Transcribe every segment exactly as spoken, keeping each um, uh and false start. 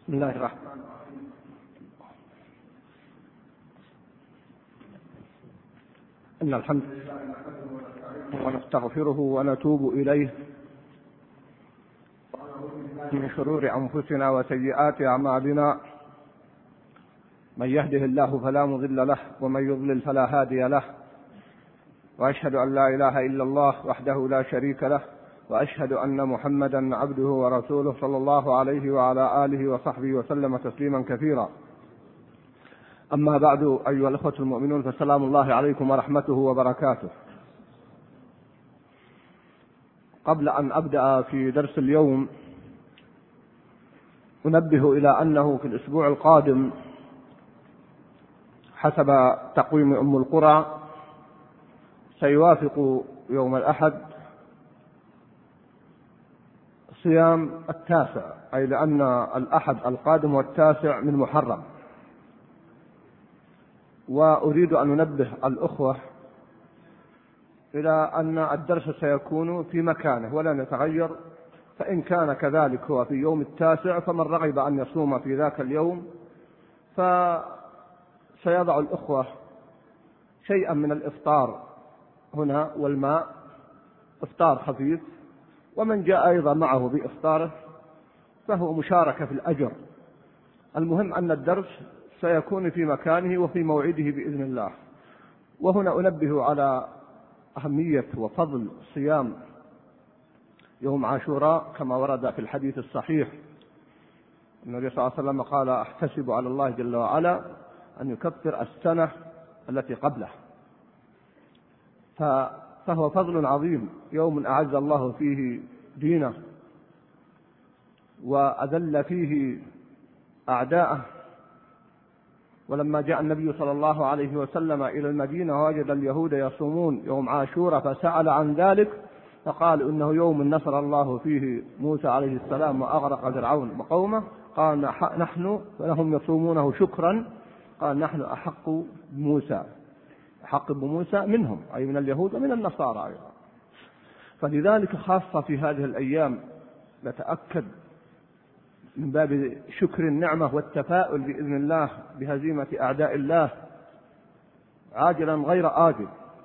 بسم الله الرحمن الرحيم. إن الحمد لله نحمده ونستغفره ونتوب إليه من شرور أنفسنا وسيئات أعمالنا، من يهده الله فلا مضل له ومن يضلل فلا هادي له، وأشهد أن لا إله إلا الله وحده لا شريك له، وأشهد أن محمدا عبده ورسوله صلى الله عليه وعلى آله وصحبه وسلم تسليما كثيرا. أما بعد، أيها الأخوة المؤمنون، فسلام الله عليكم ورحمته وبركاته. قبل أن أبدأ في درس اليوم أنبه إلى أنه في الأسبوع القادم حسب تقويم أم القرى سيوافق يوم الأحد صيام التاسع، أي لأن الأحد القادم والتاسع من محرم. وأريد أن أنبه الأخوة إلى أن الدرس سيكون في مكانه ولن يتغير، فإن كان كذلك هو في يوم التاسع فمن رغب أن يصوم في ذاك اليوم فسيضع الأخوة شيئا من الإفطار هنا والماء، إفطار خفيف، ومن جاء أيضا معه بإفطاره فهو مشاركة في الأجر. المهم أن الدرس سيكون في مكانه وفي موعده بإذن الله. وهنا أنبه على أهمية وفضل صيام يوم عاشوراء كما ورد في الحديث الصحيح. النبي صلى الله عليه وسلم قال: أحتسب على الله جل وعلا أن يكفر السنة التي قبله. فهو فضل عظيم، يوم أعز الله فيه دينه وأذل فيه أعداءه. ولما جاء النبي صلى الله عليه وسلم إلى المدينة وجد اليهود يصومون يوم عاشوراء فسأل عن ذلك فقال: إنه يوم نصر الله فيه موسى عليه السلام وأغرق فرعون وقومه. قال: نحن فهم يصومونه شكرا. قال: نحن أحق بموسى أحق بموسى منهم، أي من اليهود ومن النصارى أيضا. فلذلك خاصة في هذه الأيام نتأكد من باب شكر النعمة والتفاؤل بإذن الله بهزيمة أعداء الله عاجلا غير آجل.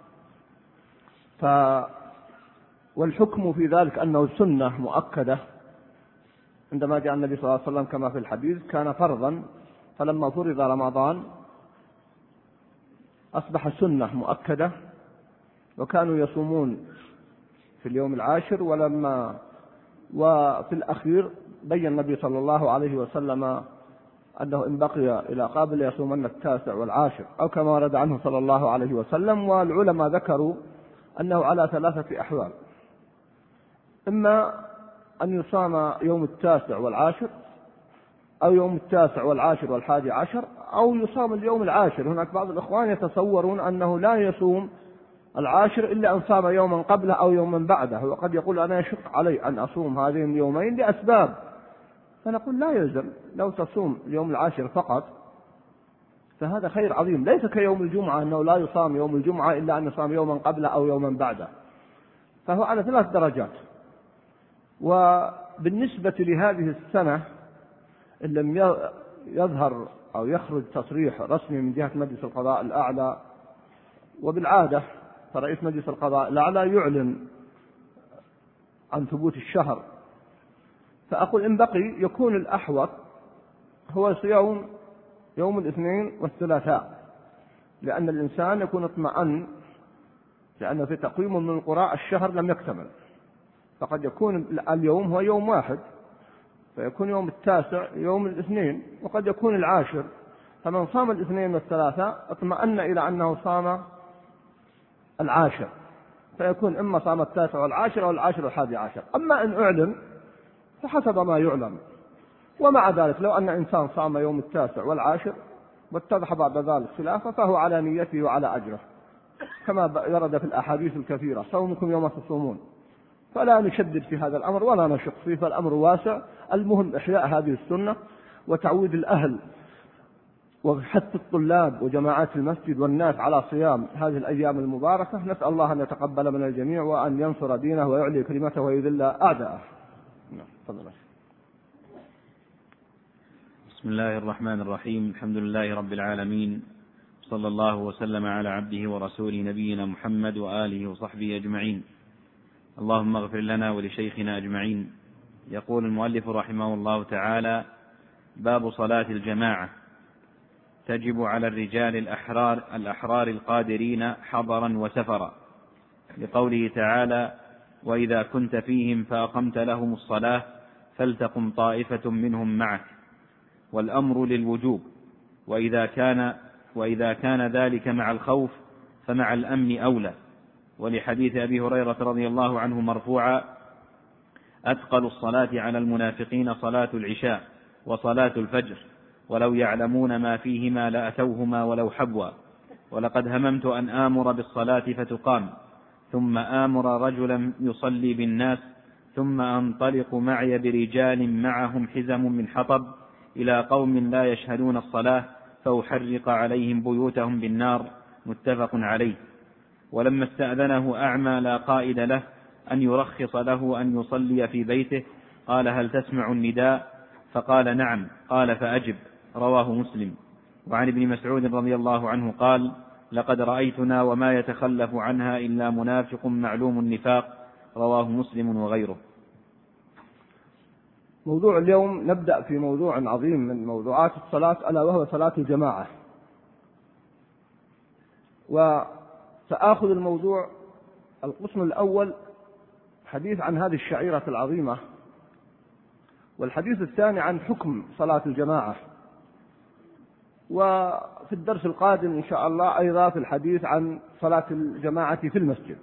ف والحكم في ذلك أنه سنة مؤكدة. عندما جاء النبي صلى الله عليه وسلم كما في الحديث كان فرضا، فلما فرض رمضان أصبح سنة مؤكدة، وكانوا يصومون في اليوم العاشر. ولما وفي الأخير بين النبي صلى الله عليه وسلم أنه إن بقي إلى قابل يصومن التاسع والعاشر، أو كما ورد عنه صلى الله عليه وسلم. والعلماء ذكروا أنه على ثلاثة أحوال: إما أن يصام يوم التاسع والعاشر، أو يوم التاسع والعاشر والحادي عشر، أو يصام اليوم العاشر. هناك بعض الإخوان يتصورون أنه لا يصوم العاشر إلا أن صام يوما قبله أو يوما بعده، وقد يقول: أنا يشق علي أن أصوم هذين اليومين لأسباب. فنقول: لا يلزم، لو تصوم اليوم العاشر فقط فهذا خير عظيم، ليس كيوم الجمعة أنه لا يصام يوم الجمعة إلا أن يصام يوما قبله أو يوما بعده، فهو على ثلاث درجات. وبالنسبة لهذه السنة إن لم يظهر أو يخرج تصريح رسمي من جهة مجلس القضاء الأعلى، وبالعادة فرئيس مجلس القضاء الأعلى يعلن عن ثبوت الشهر، فأقول إن بقي يكون الأحوط هو صيام يوم الاثنين والثلاثاء، لأن الإنسان يكون اطمأن، لأن في تقويم من القراء الشهر لم يكتمل، فقد يكون اليوم هو يوم واحد، فيكون يوم التاسع يوم الاثنين، وقد يكون العاشر. فمن صام الاثنين والثلاثاء اطمأن إلى أنه صام العاشر، فيكون إما صام التاسع والعاشر أو العاشر والحادي عشر. أما إن أعلن فحسب ما يعلم. ومع ذلك لو أن إنسان صام يوم التاسع والعاشر واتضح بعد ذلك خلافه فهو على نيته وعلى أجره، كما ورد في الأحاديث الكثيرة: صومكم يوم تصومون. فلا نشدد في هذا الأمر ولا نشق فيه، فالأمر واسع. المهم إحياء هذه السنة وتعويد الأهل وحث الطلاب وجماعات المسجد والناس على صيام هذه الأيام المباركة. نسأل الله أن يتقبل من الجميع وأن ينصر دينه ويعلي كلمته ويذل أعداءه. نعم، تفضل. بسم الله الرحمن الرحيم. الحمد لله رب العالمين، صلى الله وسلم على عبده ورسوله نبينا محمد وآله وصحبه أجمعين. اللهم اغفر لنا ولشيخنا أجمعين. يقول المؤلف رحمه الله تعالى: باب صلاة الجماعة. تجب على الرجال الأحرار, الأحرار القادرين حضرا وسفرا، لقوله تعالى: وإذا كنت فيهم فأقمت لهم الصلاة فلتقم طائفة منهم معك، والأمر للوجوب، وإذا كان, وإذا كان ذلك مع الخوف فمع الأمن أولى، ولحديث أبي هريرة رضي الله عنه مرفوعا: أثقل الصلاة على المنافقين صلاة العشاء وصلاة الفجر، ولو يعلمون ما فيهما لأتوهما ولو حبوا، ولقد هممت أن آمر بالصلاة فتقام، ثم آمر رجلا يصلي بالناس، ثم أنطلق معي برجال معهم حزم من حطب إلى قوم لا يشهدون الصلاة فأحرق عليهم بيوتهم بالنار. متفق عليه. ولما استأذنه أعمى لا قائد له أن يرخص له أن يصلي في بيته، قال: هل تسمع النداء؟ فقال: نعم. قال: فأجب. رواه مسلم. وعن ابن مسعود رضي الله عنه قال: لقد رأيتنا وما يتخلف عنها إلا منافق معلوم النفاق. رواه مسلم وغيره. موضوع اليوم نبدأ في موضوع عظيم من موضوعات الصلاة، ألا وهو صلاة الجماعة. وسآخذ الموضوع القسم الأول حديث عن هذه الشعيرة العظيمة، والحديث الثاني عن حكم صلاة الجماعة، وفي الدرس القادم إن شاء الله أيضا في الحديث عن صلاة الجماعة في المسجد.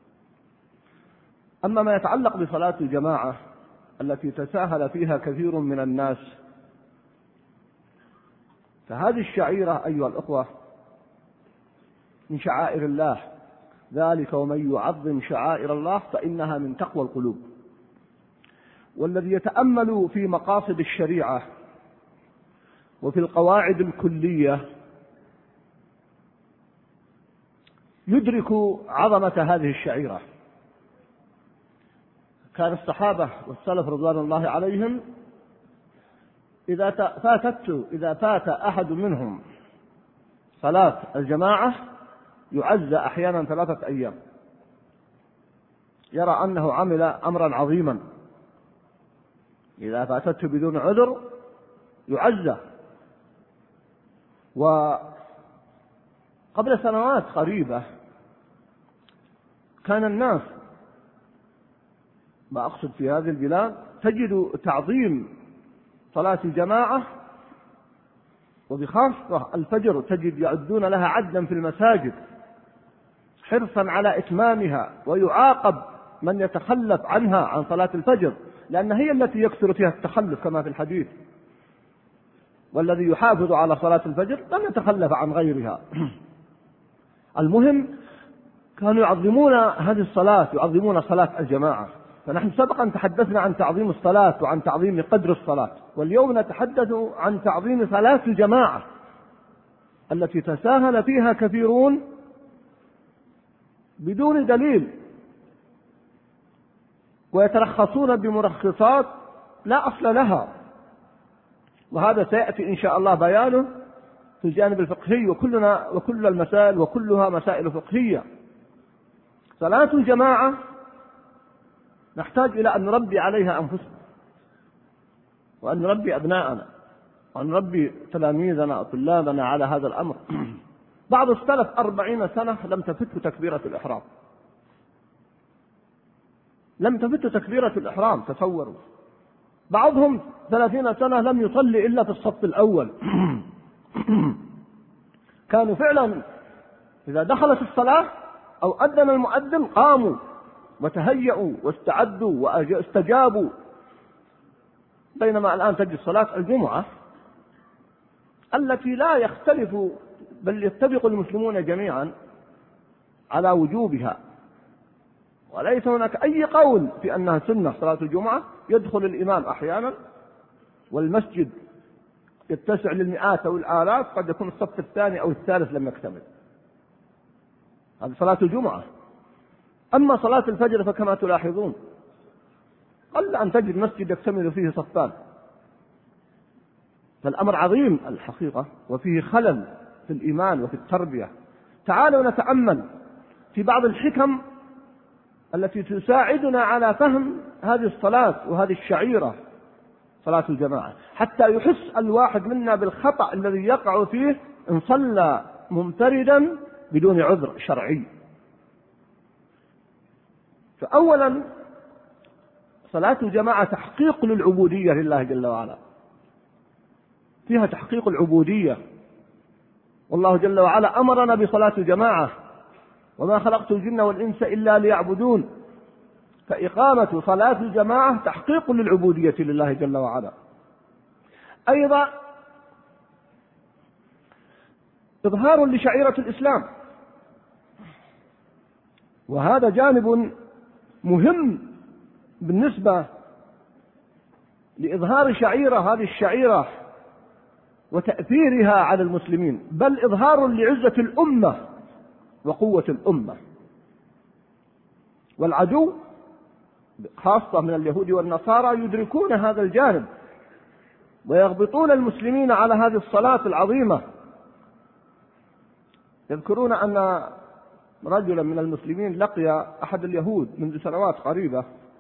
أما ما يتعلق بصلاة الجماعة التي تساهل فيها كثير من الناس، فهذه الشعيرة أيها الأخوة من شعائر الله، ذلك ومن يعظم شعائر الله فإنها من تقوى القلوب. والذي يتأمل في مقاصد الشريعة وفي القواعد الكلية يدرك عظمة هذه الشعيرة. كان الصحابة والسلف رضوان الله عليهم إذا فاتت إذا فات أحد منهم صلاة الجماعة يعزى أحيانا ثلاثة أيام، يرى أنه عمل أمرا عظيما. إذا فاتته بدون عذر يعزى. وقبل سنوات قريبة كان الناس، ما أقصد في هذه البلاد، تجد تعظيم صلاة الجماعة، وبخاصة الفجر تجد يعدون لها عدا في المساجد حرصا على إتمامها، ويعاقب من يتخلف عنها عن صلاة الفجر، لأن هي التي يكثر فيها التخلف كما في الحديث: والذي يحافظ على صلاة الفجر لم يتخلف عن غيرها. المهم كانوا يعظمون هذه الصلاة، يعظمون صلاة الجماعة. فنحن سبقا تحدثنا عن تعظيم الصلاة وعن تعظيم قدر الصلاة، واليوم نتحدث عن تعظيم صلاة الجماعة التي تساهل فيها كثيرون بدون دليل، ويترخصون بمرخصات لا أصل لها. وهذا سيأتي إن شاء الله بيانه في الجانب الفقهي، وكلنا وكل المسائل وكلها مسائل فقهية. صلاة الجماعة نحتاج إلى أن نربي عليها أنفسنا، وأن نربي أبناءنا، وأن نربي تلاميذنا وطلابنا على هذا الأمر. بعض السلف أربعين سنة لم تفت تكبيرة الإحرام، لم تفت تكبيرة الإحرام، تصوروا. بعضهم ثلاثين سنة لم يصلي إلا في الصف الأول. كانوا فعلا إذا دخلت الصلاة أو أذن المؤذن قاموا وتهيأوا واستعدوا واستجابوا. بينما الآن تجد صلاة الجمعة التي لا يختلف بل يتفق المسلمون جميعا على وجوبها، وليس هناك أي قول في أنها سنة صلاة الجمعة. يدخل الإمام أحيانا والمسجد يتسع للمئات أو الآلاف، قد يكون الصف الثاني أو الثالث لم يكتمل. هذه صلاة الجمعة. أما صلاة الفجر فكما تلاحظون قل أن تجد مسجد يكتمل فيه صفان، فالأمر عظيم الحقيقة، وفيه خلل في الإيمان وفي التربية. تعالوا نتأمل في بعض الحكم التي تساعدنا على فهم هذه الصلاة وهذه الشعيرة، صلاة الجماعة، حتى يحس الواحد منا بالخطأ الذي يقع فيه إن صلى منفردا بدون عذر شرعي. فأولا صلاة الجماعة تحقيق للعبودية لله جل وعلا، فيها تحقيق العبودية، والله جل وعلا أمرنا بصلاة الجماعة: وما خلقت الجن والإنس إلا ليعبدون. فإقامة صلاة الجماعة تحقيق للعبودية لله جل وعلا. أيضا إظهار لشعيرة الإسلام، وهذا جانب مهم بالنسبة لإظهار شعيرة هذه الشعيرة وتأثيرها على المسلمين، بل إظهار لعزة الأمة وقوة الأمة. والعدو خاصة من اليهود والنصارى يدركون هذا الجانب ويغبطون المسلمين على هذه الصلاة العظيمة. يذكرون أن رجلا من المسلمين لقي أحد اليهود منذ سنوات قريبة،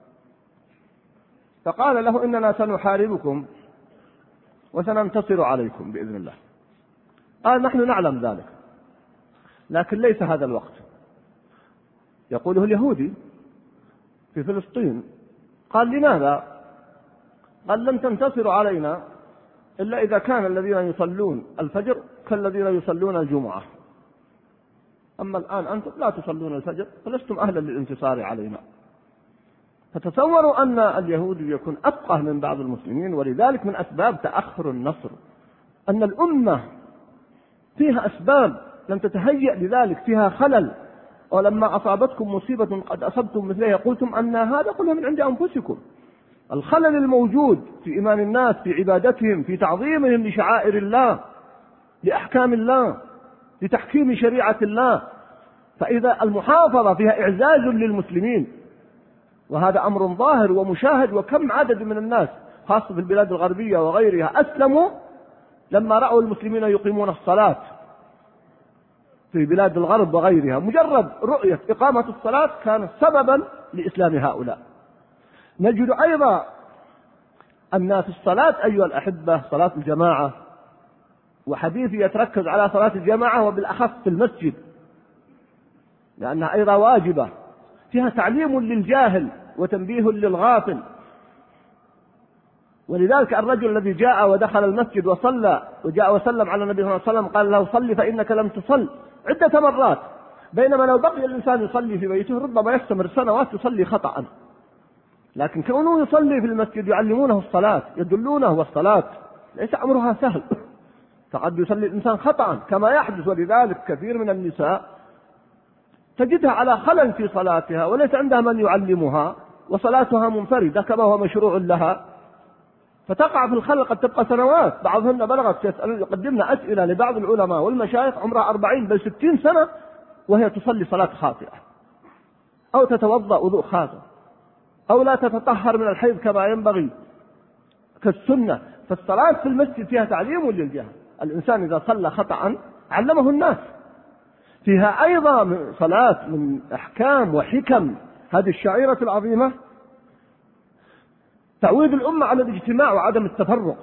فقال له: إننا سنحاربكم وسننتصر عليكم بإذن الله. قال: نحن نعلم ذلك، لكن ليس هذا الوقت. يقوله اليهودي في فلسطين. قال: لماذا؟ قال: لن تنتصروا علينا إلا إذا كان الذين يصلون الفجر كالذين يصلون الجمعة، أما الآن أنتم لا تصلون الفجر فلستم أهلا للانتصار علينا. فتصوروا أن اليهود يكون أفقه من بعض المسلمين، ولذلك من أسباب تأخر النصر أن الأمة فيها أسباب لم تتهيأ لذلك، فيها خلل. ولما أصابتكم مصيبة قد أصبتم مثلها قلتم أن هذا كله من عند أنفسكم. الخلل الموجود في إيمان الناس، في عبادتهم، في تعظيمهم لشعائر الله، لأحكام الله، لتحكيم شريعة الله. فإذا المحافظة فيها إعزاز للمسلمين، وهذا أمر ظاهر ومشاهد. وكم عدد من الناس خاصة في البلاد الغربية وغيرها أسلموا لما رأوا المسلمين يقيمون الصلاة في بلاد الغرب وغيرها. مجرد رؤية إقامة الصلاة كان سببا لإسلام هؤلاء. نجد أيضا أن في الصلاة أيها الأحبة صلاة الجماعة، وحديثي يتركز على صلاة الجماعة وبالأخص في المسجد لأنها أيضا واجبة، فيها تعليم للجاهل وتنبيه للغافل. ولذلك الرجل الذي جاء ودخل المسجد وصلى وجاء وسلم على النبي صلى الله عليه وسلم قال له: صل فإنك لم تصل، عدة مرات. بينما لو بقي الإنسان يصلي في بيته ربما يستمر سنوات يصلي خطأ، لكن كونه يصلي في المسجد يعلمونه الصلاة، يدلونه والصلاة ليس أمرها سهل، فقد يصلي الإنسان خطأ كما يحدث. ولذلك كثير من النساء تجدها على خلل في صلاتها وليس عندها من يعلمها، وصلاتها منفردة كما هو مشروع لها، فتقع في الخلل قد تبقى سنوات. بعضهن بلغت يقدمنا أسئلة لبعض العلماء والمشايخ عمرها أربعين بل ستين سنة وهي تصلي صلاة خاطئة، أو تتوضأ وضوء خاطئ، أو لا تتطهر من الحيض كما ينبغي كالسنة. فالصلاة في المسجد فيها تعليم للجهل. الإنسان إذا صلى خطأ علمه الناس. فيها أيضا صلاة من أحكام وحكم هذه الشعيرة العظيمة تعويد الأمة على الاجتماع وعدم التفرق.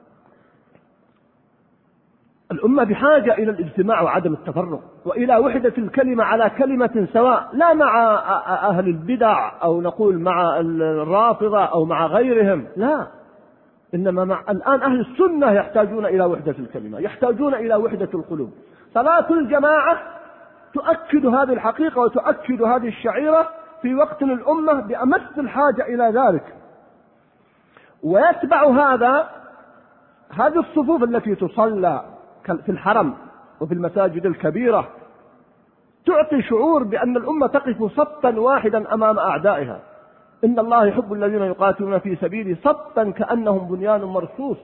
الأمة بحاجة إلى الاجتماع وعدم التفرق، وإلى وحدة الكلمة على كلمة سواء، لا مع أهل البدع أو نقول مع الرافضة أو مع غيرهم، لا، إنما مع الآن أهل السنة يحتاجون إلى وحدة الكلمة، يحتاجون إلى وحدة القلوب. صلاة الجماعة تؤكد هذه الحقيقة وتؤكد هذه الشعيرة في وقت الأمة بأمس الحاجة إلى ذلك. ويتبع هذا هذه الصفوف التي تصلى في الحرم وفي المساجد الكبيرة تعطي شعور بأن الأمة تقف صفا واحدا أمام أعدائها. إن الله يحب الذين يقاتلون في سبيله صفا كأنهم بنيان مرصوص.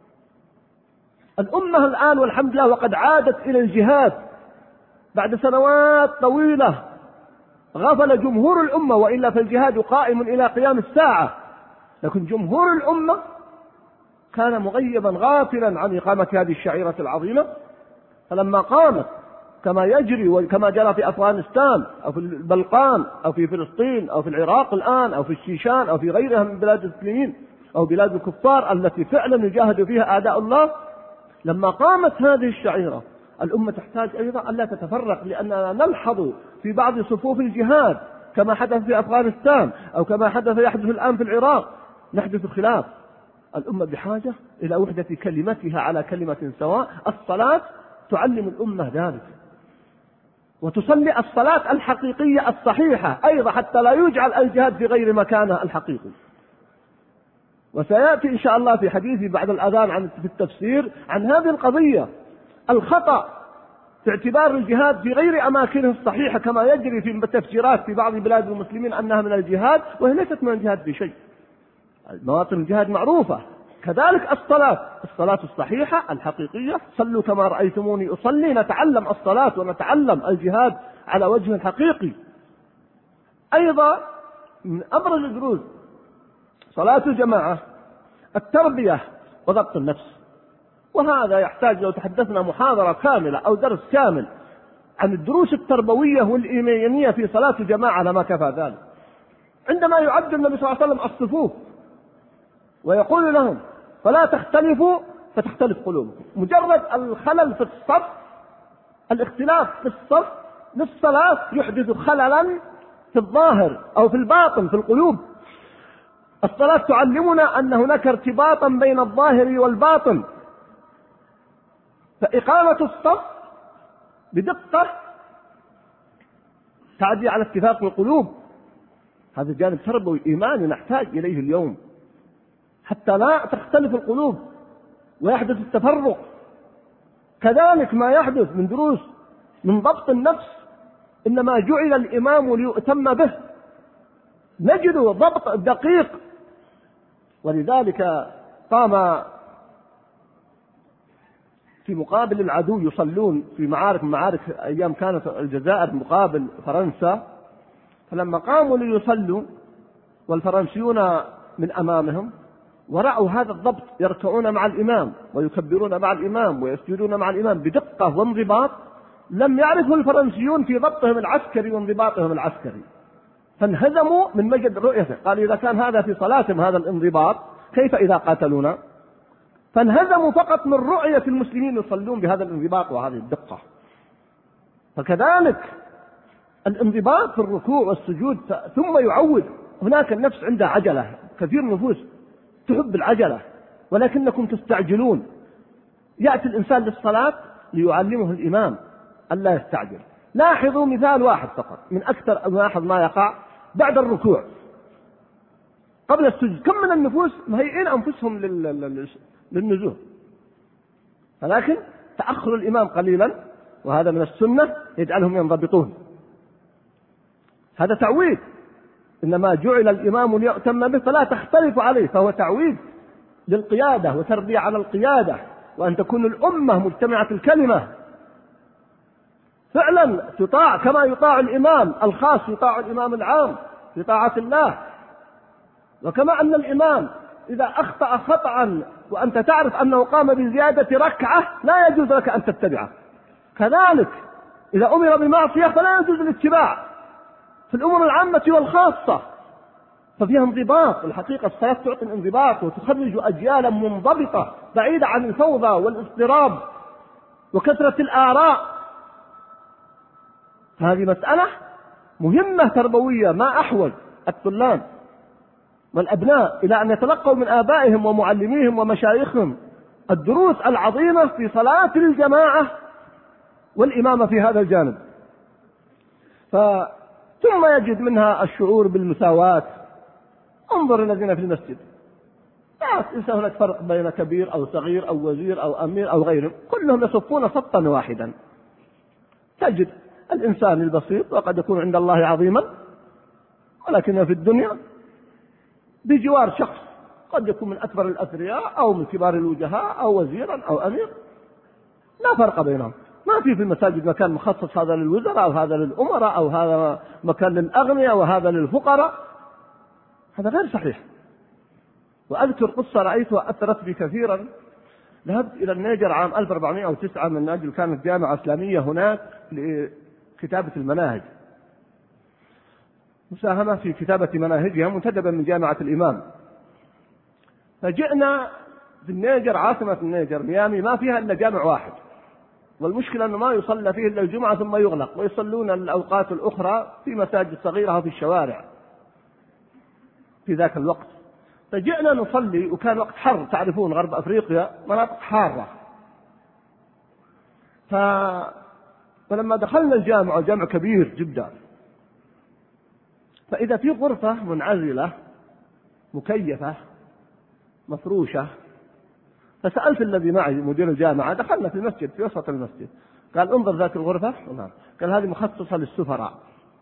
الأمة الآن والحمد لله وقد عادت إلى الجهاد بعد سنوات طويلة غفل جمهور الأمة، وإلا فالجهاد قائم إلى قيام الساعة، لكن جمهور الأمة كان مغيبا غافلا عن إقامة هذه الشعيرة العظيمة، فلما قامت كما يجري وكما جرى في أفغانستان أو في البلقان أو في فلسطين أو في العراق الآن أو في الشيشان أو في غيرها من بلاد المسلمين أو بلاد الكفار التي فعلا يجاهد فيها أعداء الله، لما قامت هذه الشعيرة الأمة تحتاج أيضا ألا تتفرق، لأننا نلحظ في بعض صفوف الجهاد كما حدث في أفغانستان أو كما حدث يحدث الآن في العراق نحدث خلاف. الأمة بحاجة إلى وحدة كلمتها على كلمة سواء. الصلاة تعلم الأمة ذلك، وتصلي الصلاة الحقيقية الصحيحة أيضا حتى لا يجعل الجهاد في غير مكانه الحقيقي. وسيأتي إن شاء الله في حديثي بعد الأذان عن في التفسير عن هذه القضية، الخطأ في اعتبار الجهاد في غير أماكنه الصحيحة كما يجري في التفسيرات في بعض بلاد المسلمين أنها من الجهاد وهي ليست من الجهاد في شيء. مواطن الجهاد معروفة. كذلك الصلاة الصلاة الصحيحة الحقيقية، صلوا كما رأيتموني أصلي، نتعلم الصلاة ونتعلم الجهاد على وجه الحقيقي. أيضا من أبرز الدروس صلاة الجماعة التربية وضبط النفس، وهذا يحتاج لو تحدثنا محاضرة كاملة أو درس كامل عن الدروس التربوية والإيمانية في صلاة الجماعة لما كفى ذلك. عندما يعد النبي صلى الله عليه وسلم الصفوف ويقول لهم فلا تختلفوا فتختلف قلوبكم، مجرد الخلل في الصف، الاختلاف في الصف للصلاة يحدث خللا في الظاهر أو في الباطن في القلوب. الصلاة تعلمنا أن هناك ارتباطا بين الظاهر والباطن، فإقامة الصف بدقة تعدي على اتفاق القلوب. هذا جانب تربوي إيماني نحتاج إليه اليوم حتى لا تختلف القلوب ويحدث التفرق. كذلك ما يحدث من دروس من ضبط النفس، إنما جعل الإمام ليؤتم به، نجد ضبط دقيق. ولذلك قام في مقابل العدو يصلون في معارك معارك أيام كانت الجزائر مقابل فرنسا، فلما قاموا ليصلوا والفرنسيون من أمامهم ورأوا هذا الضبط يركعون مع الإمام ويكبرون مع الإمام ويسجدون مع الإمام بدقة وانضباط، لم يعرفوا الفرنسيون في ضبطهم العسكري وانضباطهم العسكري، فانهزموا من مجد رؤيته. قالوا إذا كان هذا في صلاتهم هذا الانضباط كيف إذا قاتلونا؟ فانهزموا فقط من رؤية المسلمين يصلون بهذا الانضباط وهذه الدقة. فكذلك الانضباط في الركوع والسجود، ثم يعود. هناك النفس عندها عجلة، كثير نفوس تحب العجلة ولكنكم تستعجلون. يأتي الإنسان للصلاة ليعلمه الإمام ألا يستعجل. لاحظوا مثال واحد فقط من أكثر ألاحظ ما يقع بعد الركوع قبل السجود، كم من النفوس مهيئين أنفسهم للنزول، ولكن تأخر الإمام قليلا وهذا من السنة يجعلهم ينضبطون. هذا تعويد، إنما جعل الإمام ليؤتم به فلا تختلف عليه، فهو تعويد للقيادة وتربية على القيادة، وأن تكون الأمة مجتمعة الكلمة فعلا تطاع كما يطاع الإمام الخاص يطاع الإمام العام في طاعة الله. وكما أن الإمام إذا أخطأ خطأ وأنت تعرف أنه قام بزيادة ركعة لا يجوز لك أن تتبعه، كذلك إذا أمر بمعصية فلا يجوز الاتباع في الأمور العامة والخاصة، ففيها انضباط. الحقيقة الصلاة تعطي الانضباط وتخرج أجيالا منضبطة بعيدة عن الفوضى والاضطراب وكثرة الآراء. هذه مسألة مهمة تربوية، ما أحوج الطلاب والأبناء إلى أن يتلقوا من آبائهم ومعلميهم ومشايخهم الدروس العظيمة في صلاة الجماعة والإمامة في هذا الجانب. ثم يجد منها الشعور بالمساواة. انظر الذين في المسجد، ليس هناك فرق بين كبير أو صغير أو وزير أو أمير أو غيره، كلهم يصفون صفا واحدا. تجد الإنسان البسيط وقد يكون عند الله عظيما، ولكن في الدنيا بجوار شخص قد يكون من أكبر الأثرياء أو من كبار الوجهاء أو وزيرا أو أمير، لا فرق بينهم. ما في في المساجد مكان مخصص هذا للوزراء أو هذا للأمراء أو هذا مكان للأغنياء وهذا للفقراء، هذا غير صحيح. وأذكر قصة رأيتها أثرت بي كثيرا. ذهبت إلى النيجر عام ألف وأربعمائة وتسعة من أجل كانت جامعة إسلامية هناك لكتابة المناهج، مساهمة في كتابة مناهجها منتدبا من جامعة الإمام. فجئنا في النيجر، عاصمة النيجر ميامي، ما فيها إلا جامع واحد، والمشكلة أنه ما يصلى فيه إلا الجمعة ثم يغلق، ويصلون الأوقات الأخرى في مساجد صغيرة وفي الشوارع في ذاك الوقت. فجئنا نصلي وكان وقت حر، تعرفون غرب أفريقيا مناطق حارة. ف... فلما دخلنا الجامع، جامع كبير جدا، فإذا في غرفة منعزلة مكيفة مفروشة، فسألت الذي معي مدير الجامعة، دخلنا في المسجد في وسط المسجد، قال انظر ذات الغرفة، قال هذه مخصصة للسفراء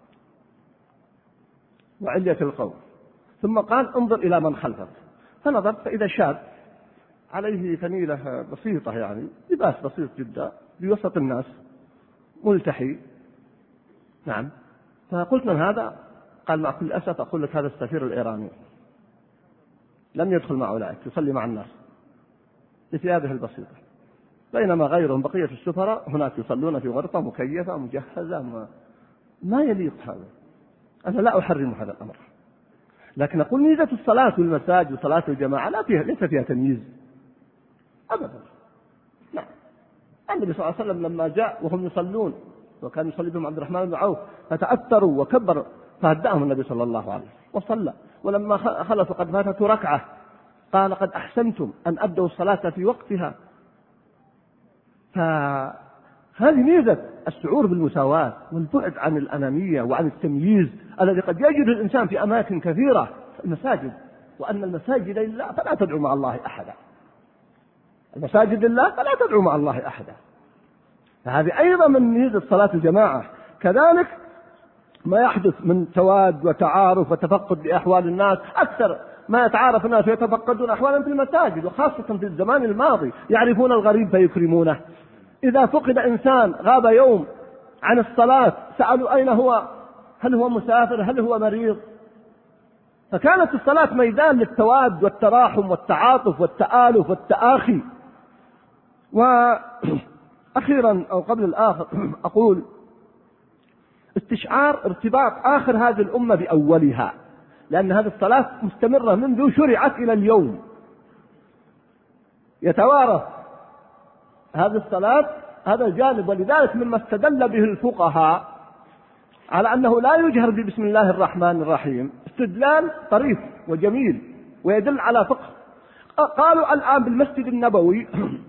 وعلية القوم. ثم قال انظر إلى من خلفك، فنظرت فإذا شاب عليه فنيلة بسيطة، يعني لباس بسيط جدا بوسط الناس ملتحي. نعم. فقلت من هذا؟ قال مع كل أسف أقول لك هذا السفير الإيراني، لم يدخل مع أولئك، يصلي مع الناس بثيابه البسيطة، بينما غيرهم بقية السفراء هناك يصلون في غرفة مكيفة مجهزة. ما, ما يليق هذا. أنا لا أحرم هذا الأمر، لكن أقول ميزة الصلاة والمساجد وصلاة الجماعة لا فيها، ليس فيها تمييز أبدا. نعم. النبي صلى الله عليه وسلم لما جاء وهم يصلون، وكان يصلي بهم عبد الرحمن بن عوف، فتأثروا وكبروا، فهدأهم النبي صلى الله عليه وسلم وصلى. ولما خلصوا قد فاتته ركعة قال قد أحسنتم أن أبدأوا الصلاة في وقتها. فهذه ميزة الشعور بالمساواة والبعد عن الأنانية وعن التمييز الذي قد يجد الإنسان في أماكن كثيرة في المساجد. وأن المساجد لله فلا تدعو مع الله أحدا، المساجد لله فلا تدعو مع الله أحدا. فهذه أيضا من ميزة صلاة الجماعة. كذلك ما يحدث من تواد وتعارف وتفقد لأحوال الناس، أكثر ما يتعارف الناس ويتفقدون أحوالا في المساجد، وخاصة في الزمان الماضي يعرفون الغريب فيكرمونه. إذا فقد إنسان غاب يوم عن الصلاة سألوا أين هو، هل هو مسافر، هل هو مريض. فكانت الصلاة ميدان للتواد والتراحم والتعاطف والتآلف والتآخي. وأخيرا أو قبل الآخر أقول استشعار ارتباط آخر هذه الأمة بأولها، لأن هذه الصلاة مستمرة منذ شرعت إلى اليوم، يتوارث هذه الصلاة هذا الجانب. ولذلك مما استدل به الفقهاء على أنه لا يجهر ببسم الله الرحمن الرحيم استدلال طريف وجميل ويدل على فقه. قالوا الآن بالمسجد النبوي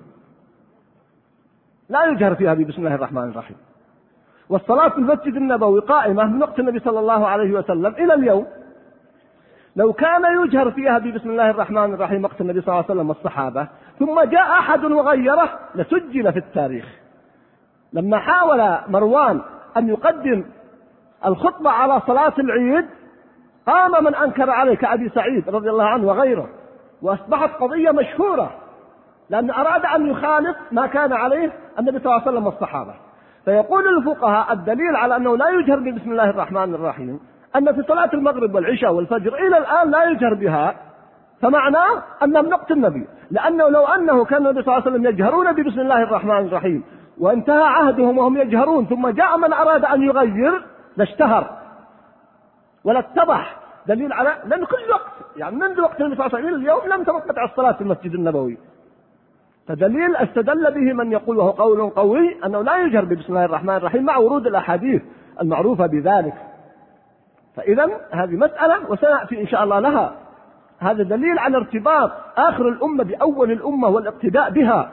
لا يجهر فيها ببسم الله الرحمن الرحيم، والصلاة في المسجد النبوي قائمة من وقت النبي صلى الله عليه وسلم إلى اليوم. لو كان يجهر فيها ببسم الله الرحمن الرحيم وقت النبي صلى الله عليه وسلم والصحابة ثم جاء أحد وغيره لسجل في التاريخ. لما حاول مروان أن يقدم الخطبة على صلاة العيد قام من أنكر عليه كأبي سعيد رضي الله عنه وغيره، وأصبحت قضية مشهورة لأن أراد أن يخالف ما كان عليه النبي صلى الله عليه وسلم والصحابة. فيقول الفقهاء الدليل على أنه لا يجهر ببسم الله الرحمن الرحيم أن في صلاة المغرب والعشاء والفجر إلى الآن لا يجهر بها، فمعناه أنه من وقت النبي، لأنه لو أنه كان النبي صلى الله عليه وسلم يجهرون ببسم الله الرحمن الرحيم وانتهى عهدهم وهم يجهرون ثم جاء من أراد أن يغير لاشتهر ولا اتضح. دليل على لأن كل وقت يعني منذ وقت النبي صلى الله عليه وسلم اليوم لم تنقطع الصلاة في المسجد النبوي. فدليل استدل به من يقول وهو قول قوي أنه لا يجهر ببسم الله الرحمن الرحيم مع ورود الأحاديث المعروفة بذلك. فإذا هذه مسألة وسنأتي إن شاء الله لها. هذا دليل على ارتباط آخر الأمة بأول الأمة والاقتداء بها.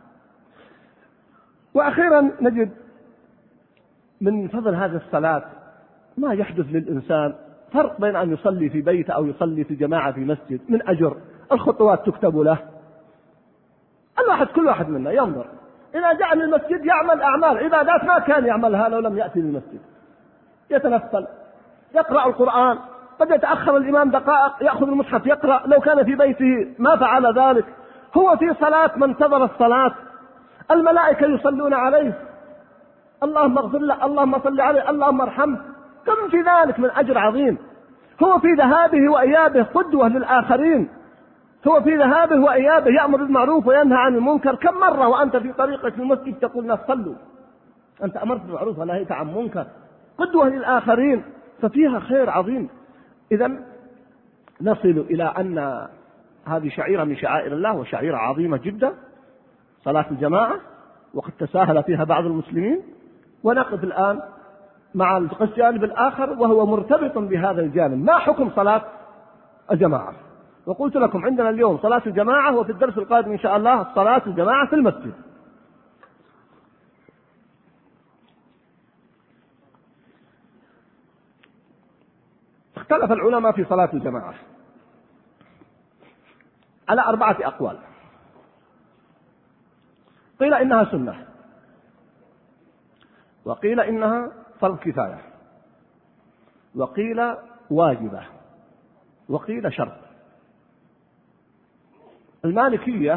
وأخيرا نجد من فضل هذه الصلاة ما يحدث للإنسان فرق بين أن يصلي في بيته أو يصلي في جماعة في مسجد من أجر. الخطوات تكتب له، الواحد كل واحد منا ينظر إذا جاء للمسجد يعمل أعمال عبادات ما كان يعملها لو لم يأتي للمسجد، يتنفل، يقرأ القرآن، قد يتأخر الإمام دقائق يأخذ المصحف يقرأ، لو كان في بيته ما فعل ذلك. هو في صلاة من انتظر الصلاة، الملائكة يصلون عليه، اللهم اغفر له، اللهم صل عليه، اللهم ارحمه، كم في ذلك من أجر عظيم. هو في ذهابه وإيابه قدوة للآخرين، هو في ذهابه وإيابه يأمر بالمعروف وينهى عن المنكر. كم مرة وأنت في طريقك المسجد تقول الناس صلوا، أنت أمرت بالمعروف ونهيت عن منكر، قدوة للآخرين، ففيها خير عظيم. إذن نصل إلى أن هذه شعيرة من شعائر الله وشعيرة عظيمة جدا، صلاة الجماعة، وقد تساهل فيها بعض المسلمين. ونقف الآن مع الجانب الآخر وهو مرتبط بهذا الجانب، ما حكم صلاة الجماعة؟ وقلت لكم عندنا اليوم صلاة الجماعة، وفي الدرس القادم إن شاء الله صلاة الجماعة في المسجد. اختلف العلماء في صلاة الجماعة على أربعة أقوال. قيل إنها سنة، وقيل إنها فرض كفاية، وقيل واجبة، وقيل شرط. المالكية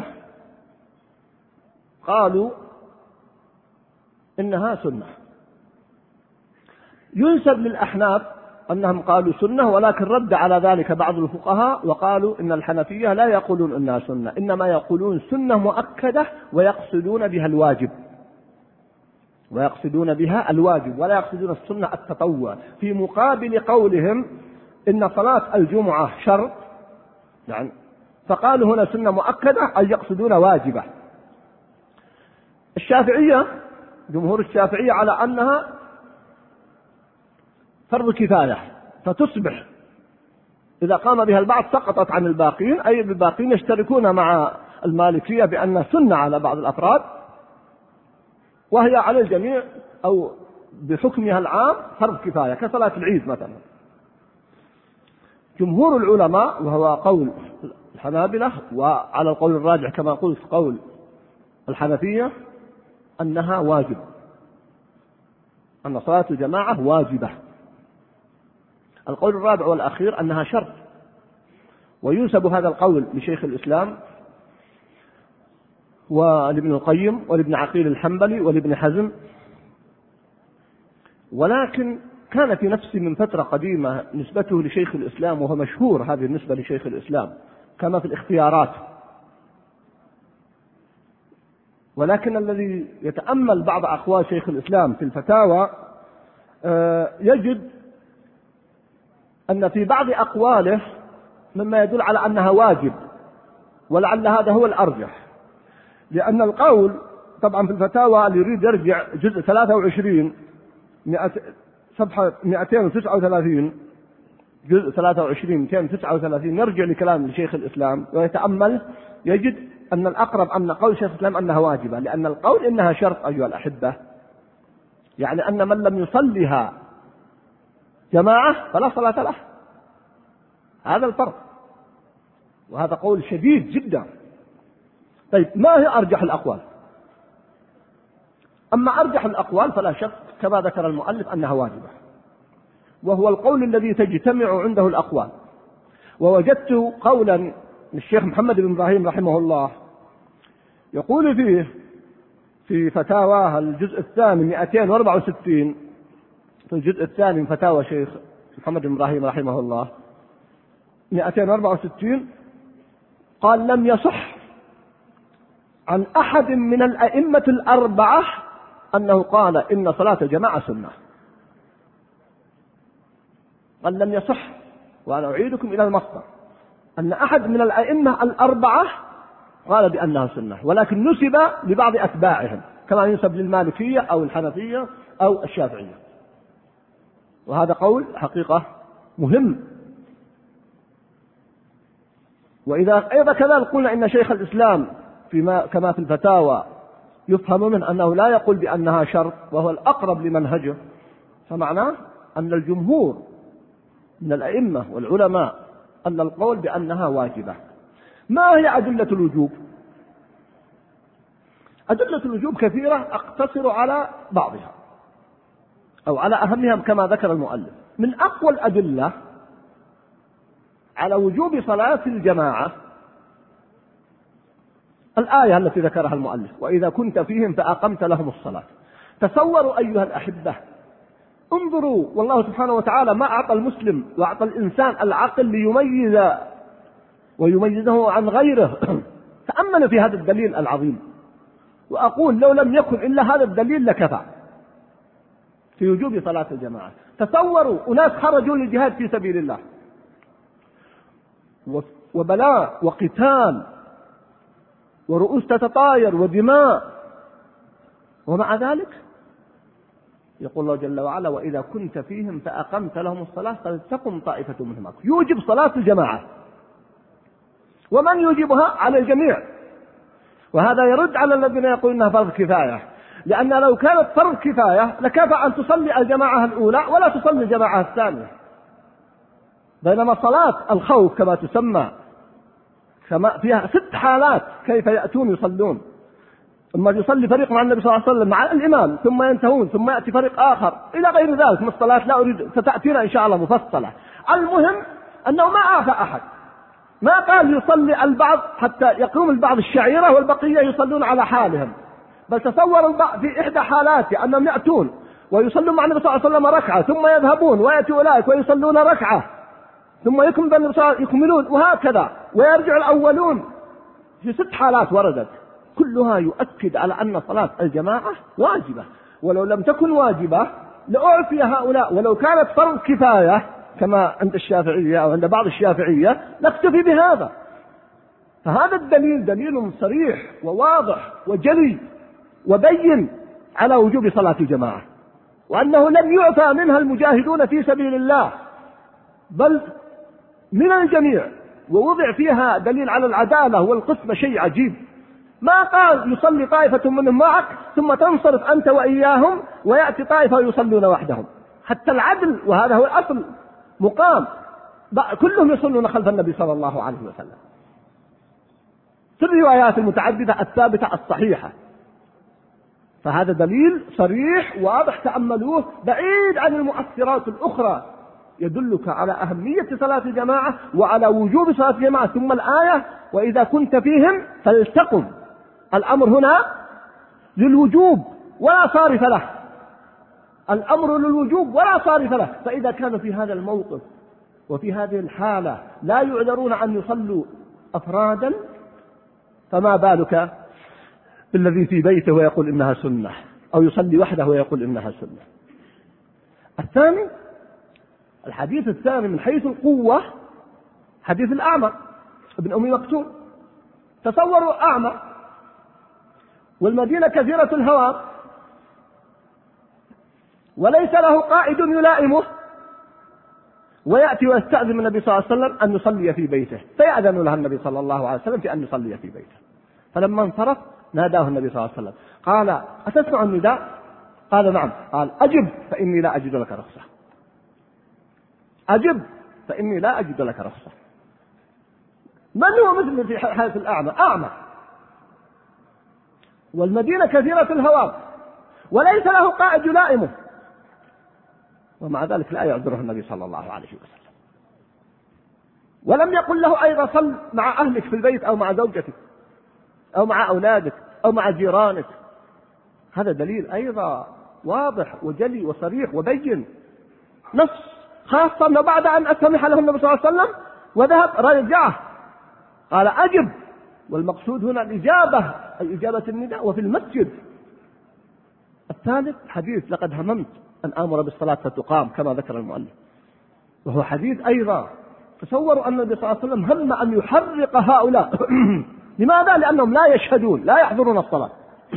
قالوا إنها سنة. ينسب للأحناف أنهم قالوا سنة، ولكن رد على ذلك بعض الفقهاء وقالوا إن الحنفية لا يقولون إنها سنة، إنما يقولون سنة مؤكدة ويقصدون بها الواجب، ويقصدون بها الواجب ولا يقصدون السنة التطوع، في مقابل قولهم إن صلاة الجمعة شرط، يعني فقالوا هنا سنة مؤكدة أي يقصدون واجبة. الشافعية جمهور الشافعية على أنها فرض كفاية، فتصبح إذا قام بها البعض سقطت عن الباقين، أي الباقين يشتركون مع المالكية بأن سنة على بعض الأفراد، وهي على الجميع أو بحكمها العام فرض كفاية كصلاة العيد مثلا. جمهور العلماء وهو قول الحنابلة، وعلى القول الراجح كما قلت قول الحنفية، أنها واجب، أن صلاة الجماعة واجبة. القول الرابع والأخير أنها شرط، وينسب هذا القول لشيخ الإسلام ولابن القيم ولابن عقيل الحنبلي ولابن حزم. ولكن كان في نفسي من فترة قديمة نسبته لشيخ الإسلام، وهو مشهور هذه النسبة لشيخ الإسلام كما في الاختيارات، ولكن الذي يتأمل بعض أقوال شيخ الإسلام في الفتاوى يجد أن في بعض أقواله مما يدل على أنها واجب، ولعل هذا هو الأرجح، لأن القول طبعا في الفتاوى اللي يريد يرجع جزء ثلاثة وعشرين صفحة مئتين وتسعة وثلاثين، جزء ثلاثة وعشرين مئتين وتسعة وثلاثين، يرجع لكلام لشيخ الإسلام ويتأمل يجد أن الأقرب أن قول شيخ الإسلام أنها واجبة، لأن القول إنها شرط أيها الأحبة، يعني أن من لم يصليها جماعة فلا صلاة له، هذا الفرق، وهذا قول شديد جدا. طيب ما هي أرجح الأقوال؟ أما أرجح الأقوال فلا شك كما ذكر المؤلف أنها واجبة، وهو القول الذي تجتمع عنده الأقوال. ووجدت قولا للشيخ محمد بن إبراهيم رحمه الله يقول فيه في فتاواه الجزء الثاني مئتين وأربعة وستين، في الجزء الثاني من فتاوى شيخ محمد بن إبراهيم رحمه الله مئتين وأربعة وستين، قال لم يصح عن أحد من الأئمة الأربعة أنه قال إن صلاة الجماعة سنة. قال لم يصح، وأنا أعيدكم إلى المصدر، أن أحد من الأئمة الأربعة قال بأنها سنة، ولكن نسب لبعض أتباعهم كما ينسب للمالكية أو الحنفية أو الشافعية، وهذا قول حقيقة مهم. وإذا أيضا كذلك قلنا إن شيخ الإسلام فيما كما في الفتاوى يفهم منه أنه لا يقول بأنها شرط، وهو الأقرب لمنهجه، فمعناه أن الجمهور من الأئمة والعلماء أن القول بأنها واجبة. ما هي أدلة الوجوب؟ أدلة الوجوب كثيرة، أقتصر على بعضها أو على أهمها كما ذكر المؤلف. من أقوى الأدلة على وجوب صلاة الجماعة الآية التي ذكرها المؤلف: وإذا كنت فيهم فأقمت لهم الصلاة. تصوروا أيها الأحبة، انظروا، والله سبحانه وتعالى ما أعطى المسلم وأعطى الإنسان العقل ليميز ويميزه عن غيره. تأملوا في هذا الدليل العظيم، وأقول لو لم يكن إلا هذا الدليل لكفى في وجوب صلاة الجماعة. تصوروا أناس خرجوا للجهاد في سبيل الله وبلاء وقتال ورؤوس تتطاير ودماء، ومع ذلك يقول الله جل وعلا: وإذا كنت فيهم فأقمت لهم الصلاة فلتقم طائفة منهم معك. يوجب صلاة الجماعة، ومن يوجبها؟ على الجميع. وهذا يرد على الذين يقولون انها فرض كفاية، لأن لو كانت فرض كفاية لكفى أن تصلي الجماعة الأولى ولا تصلي الجماعة الثانية. بينما صلاة الخوف كما تسمى كما فيها ست حالات كيف يأتون يصلون. ثم يصلي فريق مع النبي صلى الله عليه وسلم مع الإمام، ثم ينتهون، ثم يأتي فريق آخر إلى غير ذلك من الصلاة، لا أريد ستأتينا إن شاء الله مفصلة. المهم أنه ما عافى أحد، ما قال يصلي البعض حتى يقوم البعض الشعيرة والبقية يصلون على حالهم، بل تصور البعض في إحدى حالاته أنهم يأتون ويصلون مع النبي صلى الله عليه وسلم ركعة، ثم يذهبون ويأتي أولئك ويصلون ركعة، ثم يكملون وهكذا، ويرجع الأولون. في ست حالات وردت، كلها يؤكد على أن صلاة الجماعة واجبة، ولو لم تكن واجبة لأعفي هؤلاء، ولو كانت فرض كفاية كما عند الشافعية أو عند بعض الشافعية نكتفي بهذا. فهذا الدليل دليل صريح وواضح وجلي وبين على وجوب صلاة الجماعة، وأنه لم يعفى منها المجاهدون في سبيل الله بل من الجميع، ووضع فيها دليل على العدالة والقسمة، شيء عجيب. ما قال يصلي طائفة منهم معك ثم تنصرف أنت وإياهم ويأتي طائفة يصلون وحدهم، حتى العدل، وهذا هو الأصل، مقام كلهم يصلون خلف النبي صلى الله عليه وسلم في الروايات المتعددة الثابتة الصحيحة. فهذا دليل صريح واضح، تأملوه، بعيد عن المؤثرات الأخرى، يدلك على أهمية صلاة الجماعة وعلى وجوب صلاة الجماعة. ثم الآية: وإذا كنت فيهم فلتقم. الأمر هنا للوجوب ولا صارف له، الأمر للوجوب ولا صارف له. فإذا كانوا في هذا الموقف وفي هذه الحالة لا يعذرون أن يصلوا أفرادا، فما بالك بالذي في بيته ويقول إنها سنة، أو يصلي وحده ويقول إنها سنة. الثاني، الحديث الثاني من حيث القوة، حديث الأعمى ابن أم مكتوم. تصوروا أعمى والمدينة كثيرة الهواء وليس له قائد يلائمه، ويأتي ويستأذن النبي صلى الله عليه وسلم أن يصلي في بيته، فيأذن له النبي صلى الله عليه وسلم في أن يصلي في بيته. فلما انصرف ناداه النبي صلى الله عليه وسلم قال: أتسمع النداء؟ قال: نعم. قال: أجب فإني لا أجد لك رخصة، أجب فإني لا أجد لك رخصة. من هو مثل في حالة الأعمى؟ أعمى والمدينة كثيرة الهواء وليس له قائد يلائمه، ومع ذلك لا يعذره النبي صلى الله عليه وسلم. ولم يقل له أيضا صل مع أهلك في البيت أو مع زوجتك أو مع أولادك أو مع جيرانك. هذا دليل أيضا واضح وجلي وصريح وبين، نص، خاصة أنه بعد أن أسمح له النبي صلى الله عليه وسلم وذهب رجعه قال: أجب. والمقصود هنا الإجابة، الإجابة النداء، وفي المسجد. الثالث حديث: لقد هممت أن آمر بالصلاة فتقام، كما ذكر المؤلف، وهو حديث أيضا. تصوروا أن النبي صلى الله عليه وسلم هم أن يحرق هؤلاء لماذا؟ لأنهم لا يشهدون، لا يحضرون الصلاة.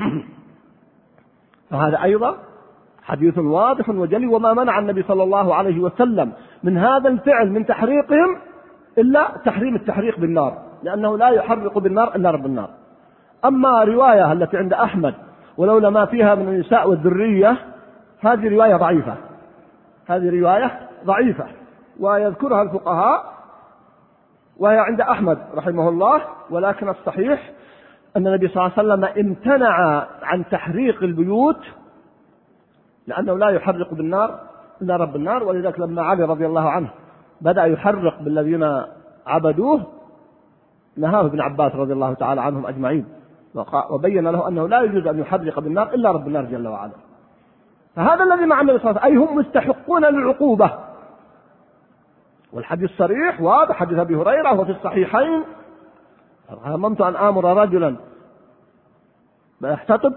فهذا أيضا حديث واضح وجلي. وما منع النبي صلى الله عليه وسلم من هذا الفعل من تحريقهم إلا تحريم التحريق بالنار، لأنه لا يحرق بالنار إلا رب النار. أما رواية التي عند أحمد ولولا ما فيها من النساء والذرية، هذه رواية ضعيفة، هذه رواية ضعيفة ويذكرها الفقهاء، وهي عند أحمد رحمه الله. ولكن الصحيح أن النبي صلى الله عليه وسلم امتنع عن تحريق البيوت لأنه لا يحرق بالنار إلا رب النار. ولذلك لما علي رضي الله عنه بدأ يحرق بالذين عبدوه نهاه ابن عباس رضي الله تعالى عنهم أجمعين، وبين له أنه لا يجوز أن يحرق بالنار إلا رب النار جل وعلا. فهذا الذي مع النبي صلى الله عليه وسلم، أي هم مستحقون للعقوبة، والحديث صريح واضح، حديث أبي هريرة وفي الصحيحين: هممت أن آمر رجلا فيحتطب،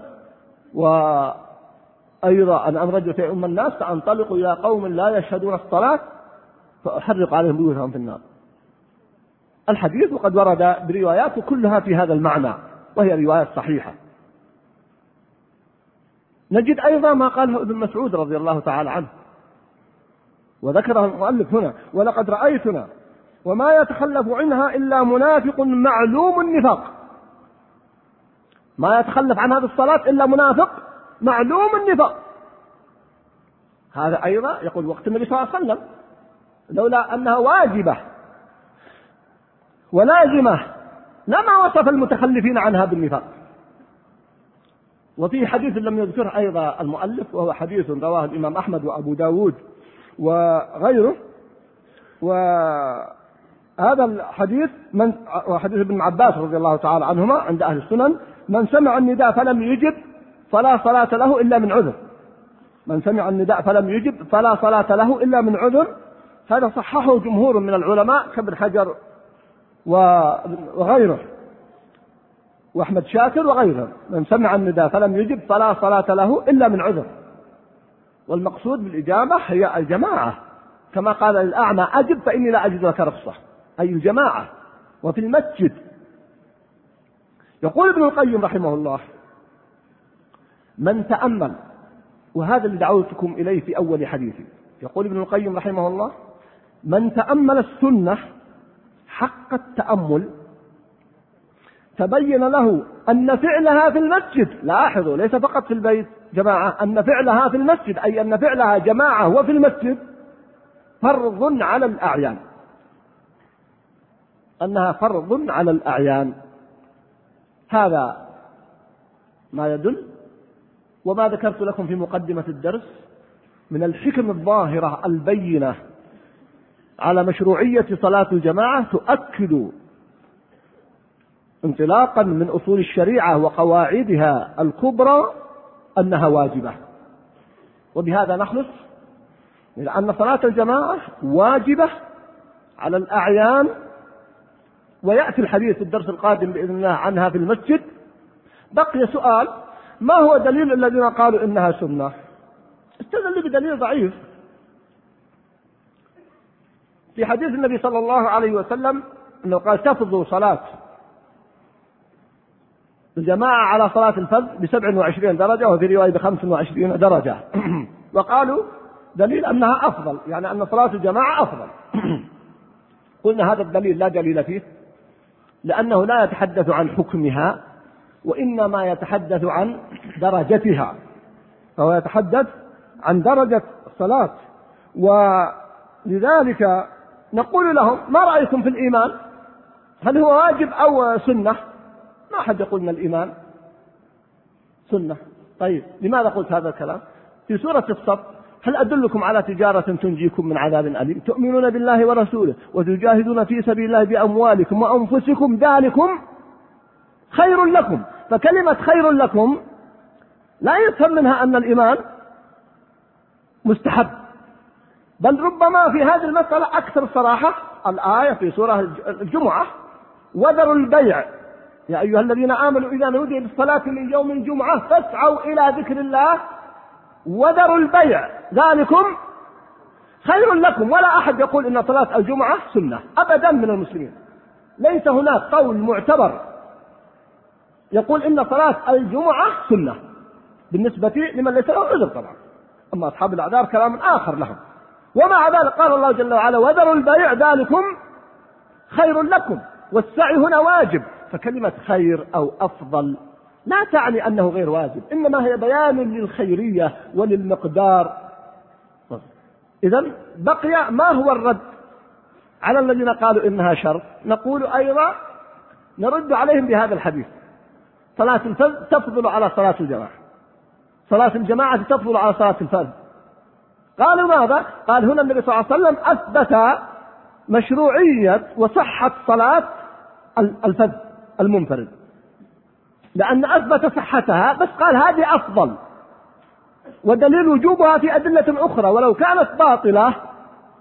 وأيضا أن أمر رجل في أم الناس فأنطلق إلى قوم لا يشهدون الصلاة فأحرق عليهم بيوتهم في النار. الحديث وقد ورد بروايات كلها في هذا المعنى، وهي روايات صحيحة. نجد أيضا ما قاله ابن مسعود رضي الله تعالى عنه، وذكره المؤلف هنا: ولقد رأيتنا وما يتخلف عنها إلا منافق معلوم النفاق. ما يتخلف عن هذه الصلاة إلا منافق معلوم النفاق. هذا أيضا يقول وقت النبي صلى الله عليه وسلم، لولا أنها واجبة ولازمة لما وصف المتخلفين عنها بالنفاق. وفي حديث لم يذكره أيضا المؤلف، وهو حديث رواه الإمام أحمد وأبو داود وغيره، وهذا الحديث من حديث ابن عباس رضي الله تعالى عنهما عند أهل السنن: من سمع النداء فلم يجب فلا صلاة له إلا من عذر. من سمع النداء فلم يجب فلا صلاة له إلا من عذر. هذا صححه جمهور من العلماء كابن حجر وغيره وأحمد شاكر وغيره: من سمع النداء فلم يجب فلا صلاة له إلا من عذر. والمقصود بالإجابة هي الجماعة، كما قال الأعمى: أجب فإني لا أجد لك رخصة، أي الجماعة وفي المسجد. يقول ابن القيم رحمه الله: من تأمل، وهذا اللي دعوتكم إليه في أول حديثي، يقول ابن القيم رحمه الله: من تأمل السنة حق التأمل تبين له أن فعلها في المسجد، لاحظوا ليس فقط في البيت جماعة، أن فعلها في المسجد أي أن فعلها جماعة وفي المسجد فرض على الأعيان، أنها فرض على الأعيان. هذا ما يدل وما ذكرت لكم في مقدمة الدرس من الحكم الظاهرة البينة على مشروعية صلاة الجماعة، تؤكد انطلاقا من أصول الشريعة وقواعدها الكبرى أنها واجبة. وبهذا نخلص إلى أن صلاة الجماعة واجبة على الأعيان، ويأتي الحديث في الدرس القادم بإذن الله عنها في المسجد. بقي سؤال: ما هو دليل الذين قالوا إنها سنة؟ استدلوا بدليل ضعيف في حديث النبي صلى الله عليه وسلم أنه قال: تفضل صلاة الجماعة على صلاة الفرد بسبع وعشرين درجة، وفي رواية بخمس وعشرين درجة. وقالوا دليل أنها أفضل، يعني أن صلاة الجماعة أفضل. قلنا هذا الدليل لا دليل فيه، لأنه لا يتحدث عن حكمها، وإنما يتحدث عن درجتها، فهو يتحدث عن درجة الصلاة. ولذلك نقول لهم: ما رأيكم في الإيمان؟ هل هو واجب أو سنة؟ ما أحد يقول من الإيمان سنة. طيب لماذا قلت هذا الكلام؟ في سورة الصف: هل أدلكم على تجارة تنجيكم من عذاب أليم تؤمنون بالله ورسوله وتجاهدون في سبيل الله بأموالكم وأنفسكم ذلكم خير لكم. فكلمة خير لكم لا يفهم منها أن الإيمان مستحب، بل ربما في هذه المسألة أكثر صراحة الآية في سورة الجمعة: وذروا البيع يا أيها الذين آمنوا إذا نودي للصلاة من يوم الجمعة فاسعوا إلى ذكر الله وذروا البيع ذلكم خير لكم. ولا أحد يقول إن صلاة الجمعة سنة أبدا من المسلمين، ليس هناك قول معتبر يقول إن صلاة الجمعة سنة بالنسبة لمن ليس له عذر طبعا، أما أصحاب الأعذار كلام آخر لهم. ومع ذلك قال الله جل وعلا: وذروا البيع ذلكم خير لكم. والسعي هنا واجب، فكلمة خير أو أفضل لا تعني أنه غير واجب، إنما هي بيان للخيرية وللمقدار. إذن بقي ما هو الرد على الذين قالوا إنها شرط؟ نقول أيضا نرد عليهم بهذا الحديث: صلاة الفرد تفضل على صلاة الجماعة، صلاة الجماعة تفضل على صلاة الفرد. قالوا ماذا؟ قال هنا النبي صلى الله عليه وسلم أثبت مشروعية وصحة صلاة الفرد المنفرد، لأن أثبت صحتها، بس قال هذه أفضل، ودليل وجوبها في أدلة أخرى، ولو كانت باطلة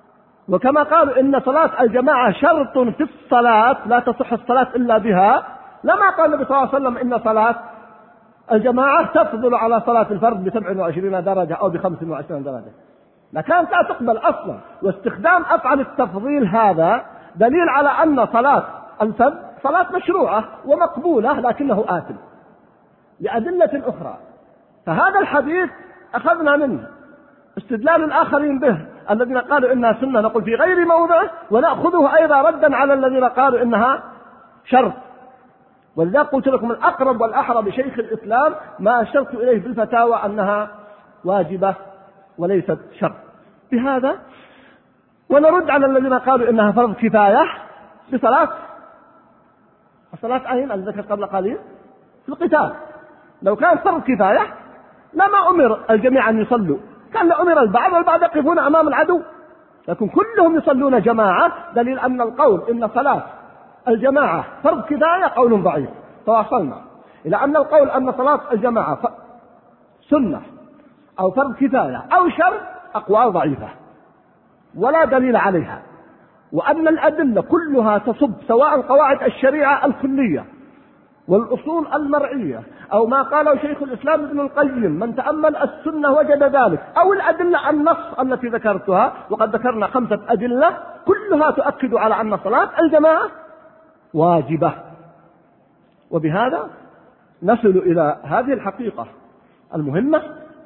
وكما قالوا إن صلاة الجماعة شرط في الصلاة لا تصح الصلاة إلا بها، لما قال النبي صلى الله عليه وسلم إن صلاة الجماعة تفضل على صلاة الفرد بسبع وعشرين درجة أو بخمس وعشرين درجة، لكانت لا تقبل أصلا. واستخدام أفعل التفضيل هذا دليل على أن صلاة الفرد صلاة مشروعة ومقبولة لكنه آثم لأدلة أخرى. فهذا الحديث أخذنا منه استدلال الآخرين به الذين قالوا إنها سنة، نقول في غير موضعه، ونأخذه أيضا ردا على الذين قالوا إنها شرط. ولذلك قلت لكم الأقرب والأحرى بشيخ الإسلام ما أشرت إليه في الفتاوى أنها واجبة وليست شرط بهذا. ونرد على الذين قالوا إنها فرض كفاية بصلاة الصلاة أين الذكر قبل قليل في القتال. لو كان فرض كفاية لما أمر الجميع أن يصلوا، كان أمر البعض والبعض يقفون أمام العدو، لكن كلهم يصلون جماعة، دليل أن القول إن صلاة الجماعة فرض كفاية قول ضعيف. تواصلنا إلى أن القول أن صلاة الجماعة سنة أو فرض كفاية أو شرط أقوال ضعيفة ولا دليل عليها، وأن الأدلة كلها تصب سواء قواعد الشريعة الكلية والأصول المرعية أو ما قاله شيخ الإسلام ابن القيم من تأمل السنة وجد ذلك، أو الأدلة النص التي ذكرتها، وقد ذكرنا خمسة أدلة كلها تؤكد على أن صلاة الجماعة واجبة. وبهذا نصل إلى هذه الحقيقة المهمة،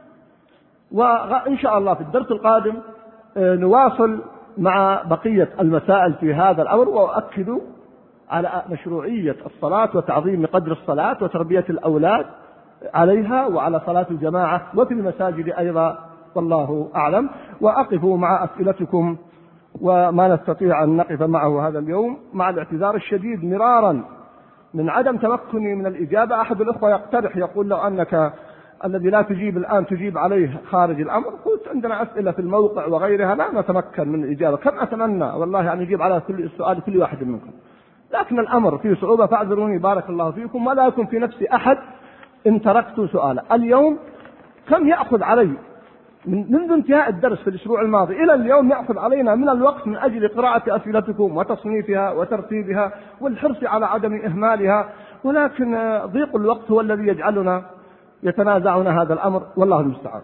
وإن شاء الله في الدرس القادم نواصل مع بقية المسائل في هذا الأمر، وأؤكد على مشروعية الصلاة وتعظيم قدر الصلاة وتربية الأولاد عليها وعلى صلاة الجماعة وفي المساجد أيضا، والله أعلم. وأقف مع أسئلتكم وما نستطيع أن نقف معه هذا اليوم، مع الاعتذار الشديد مرارا من عدم تمكني من الإجابة. أحد الأخوة يقترح يقول لو أنك الذي لا تجيب الآن تجيب عليه خارج الأمر. قلت عندنا أسئلة في الموقع وغيرها لا نتمكن من الإجابة، كم أتمنى والله أن يجيب على كل السؤال كل واحد منكم، لكن الأمر فيه صعوبة فاعذروني بارك الله فيكم. ولا يكن في نفس أحد إن تركت سؤالا. اليوم كم يأخذ علي من منذ انتهاء الدرس في الأسبوع الماضي إلى اليوم، يأخذ علينا من الوقت من أجل قراءة أسئلتكم وتصنيفها وترتيبها والحرص على عدم إهمالها، ولكن ضيق الوقت هو الذي يجعلنا يتنازعنا هذا الأمر، والله المستعان.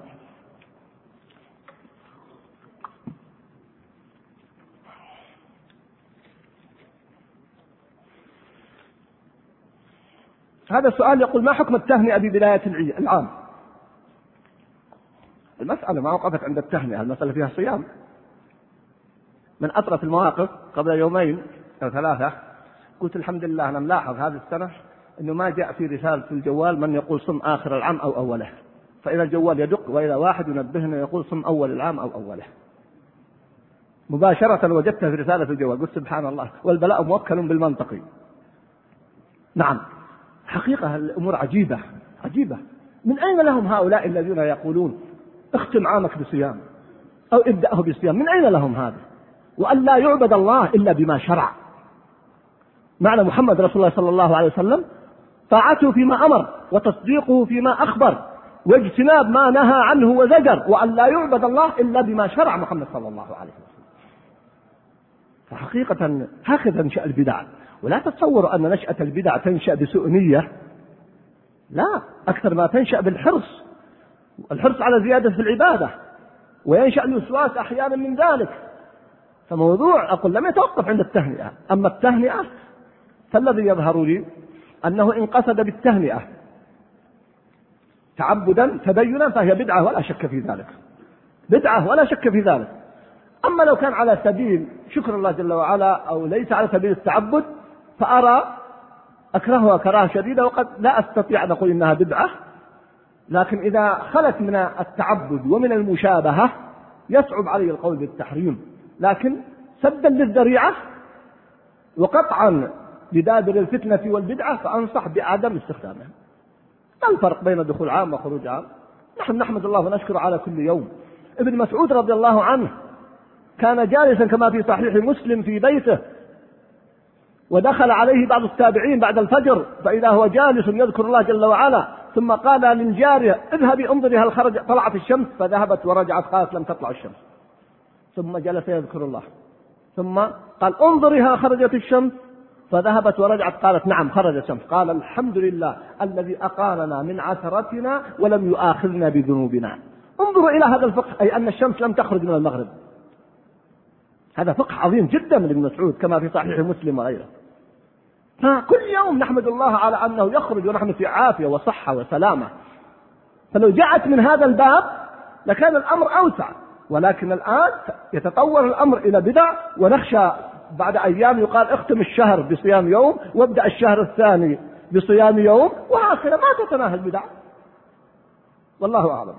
هذا السؤال يقول: ما حكم التهنئة ببداية العام؟ المسألة ما وقفت عند التهنئة، المسألة فيها صيام. من أطرف المواقف قبل يومين أو ثلاثة قلت الحمد لله أنا ملاحظ هذه السنة أنه ما جاء في رسالة في الجوال من يقول صم آخر العام أو أوله، فإذا الجوال يدق وإذا واحد ينبهنا يقول صم أول العام أو أوله، مباشرة وجدتها في رسالة في الجوال. قلت سبحان الله، والبلاء موكل بالمنطقي. نعم حقيقة الأمور عجيبة عجيبة. من أين لهم هؤلاء الذين يقولون اختم عامك بصيام أو ابدأه بصيام؟ من أين لهم هذا؟ وأن لا يعبد الله إلا بما شرع. معنى محمد رسول الله صلى الله عليه وسلم طاعته فيما أمر وتصديقه فيما أخبر واجتناب ما نهى عنه وزجر، وأن لا يعبد الله إلا بما شرع محمد صلى الله عليه وسلم. فحقيقة هكذا تنشأ البدع، ولا تتصوروا أن نشأة البدع تنشأ بسوء نية، لا، أكثر ما تنشأ بالحرص، الحرص على زيادة في العبادة، وينشأ الوسواس أحيانا من ذلك. فموضوع أقول لم يتوقف عند التهنئة. أما التهنئة فالذي يظهر لي أنه إن قصد بالتهنئة تعبدا تبينا فهي بدعة ولا شك في ذلك، بدعة ولا شك في ذلك. أما لو كان على سبيل شكر الله جل وعلا أو ليس على سبيل التعبد فأرى أكرهها كراهة شديدة، وقد لا أستطيع أن أقول إنها بدعة. لكن إذا خلت من التعبد ومن المشابهة يصعب علي القول بالتحريم، لكن سدا للذريعة وقطعا لدابر الفتنة والبدعة فأنصح بعدم استخدامها. الفرق بين دخول عام وخروج عام. نحن نحمد الله ونشكر على كل يوم. ابن مسعود رضي الله عنه كان جالسا كما في صحيح مسلم في بيته، ودخل عليه بعض التابعين بعد الفجر فإذا هو جالس يذكر الله جل وعلا، ثم قال للجارية اذهبي انظري هل خرج طلعت الشمس، فذهبت ورجعت قالت لم تطلع الشمس، ثم جلس يذكر الله ثم قال انظرها خرجت الشمس، فذهبت ورجعت قالت نعم خرجت الشمس. قال الحمد لله الذي أقامنا من عثرتنا ولم يؤاخذنا بذنوبنا. انظروا إلى هذا الفقه، أي أن الشمس لم تخرج من المغرب. هذا فقه عظيم جدا من ابن مسعود كما في صحيح مسلم وغيره. فكل يوم نحمد الله على أنه يخرج ونحن في عافية وصحة وسلامة. فلو جاءت من هذا الباب لكان الأمر أوسع، ولكن الآن يتطور الأمر إلى بدع، ونخشى بعد أيام يقال اختم الشهر بصيام يوم وابدأ الشهر الثاني بصيام يوم، وهكذا ما تتناهى البدع. والله أعلم.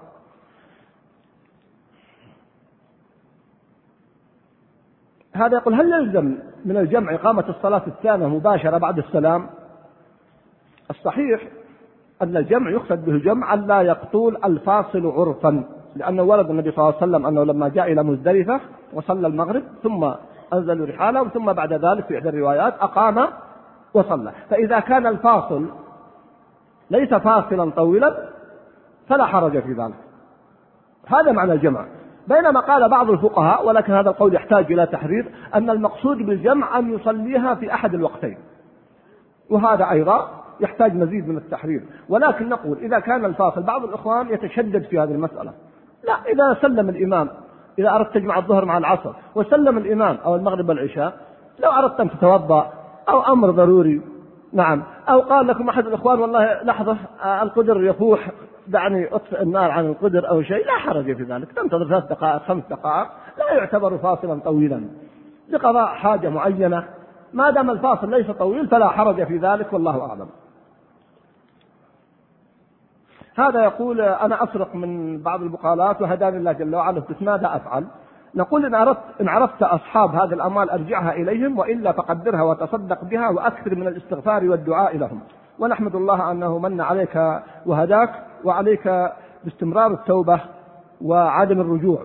هذا يقول هل يلزم من الجمع إقامة الصلاة الثانية مباشرة بعد السلام؟ الصحيح أن الجمع يقصد به جمع لا يقتول الفاصل عرفا، لأنه ورد النبي صلى الله عليه وسلم أنه لما جاء إلى مزدلفة وصلى المغرب ثم أنزلوا رحاله، ثم بعد ذلك في إحدى الروايات أقام وصلى. فإذا كان الفاصل ليس فاصلا طويلا فلا حرج في ذلك. هذا معنى الجمع. بينما قال بعض الفقهاء، ولكن هذا القول يحتاج إلى تحرير، أن المقصود بالجمع أن يصليها في أحد الوقتين، وهذا أيضا يحتاج مزيد من التحرير. ولكن نقول إذا كان الفاصل، بعض الإخوان يتشدد في هذه المسألة، لا، إذا سلم الإمام، إذا أردت تجمع الظهر مع العصر وسلم الإمام أو المغرب والعشاء، لو أردت أن تتوضأ أو أمر ضروري، نعم، أو قال لكم أحد الإخوان والله لحظة القدر يفوح دعني أطفئ النار عن القدر أو شيء، لا حرج في ذلك، تنتظر ثلاث دقائق خمس دقائق، لا يعتبر فاصلا طويلا لقضاء حاجة معينة. ما دام الفاصل ليس طويل فلا حرج في ذلك، والله أعلم. هذا يقول أنا أسرق من بعض البقالات وهداني الله جل وعلا، قلت ماذا أفعل؟ نقول إن عرفت, إن عرفت أصحاب هذه الأموال أرجعها إليهم، وإلا فقدرها وتصدق بها وأكثر من الاستغفار والدعاء لهم. ونحمد الله أنه من عليك وهداك، وعليك باستمرار التوبة وعدم الرجوع.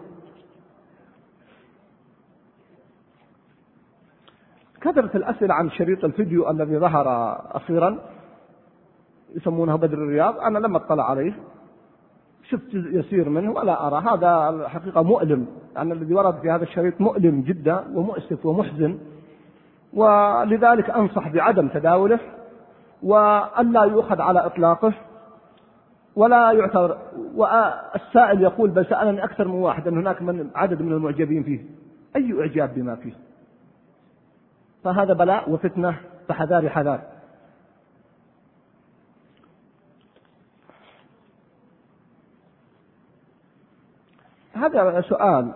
كثرت الأسئلة عن شريط الفيديو الذي ظهر أخيرا يسمونه بدر الرياض، أنا لم أطلع عليه، شفت يسير منه ولا أرى. هذا الحقيقة مؤلم، لأن الذي ورد في هذا الشريط مؤلم جدا ومؤسف ومحزن، ولذلك أنصح بعدم تداوله، وألا يؤخذ على إطلاقه ولا يعتبر. والسائل يقول بل سألني أكثر من واحد أن هناك من عدد من المعجبين فيه، أي إعجاب بما فيه؟ فهذا بلاء وفتنة، فحذاري حذار. هذا سؤال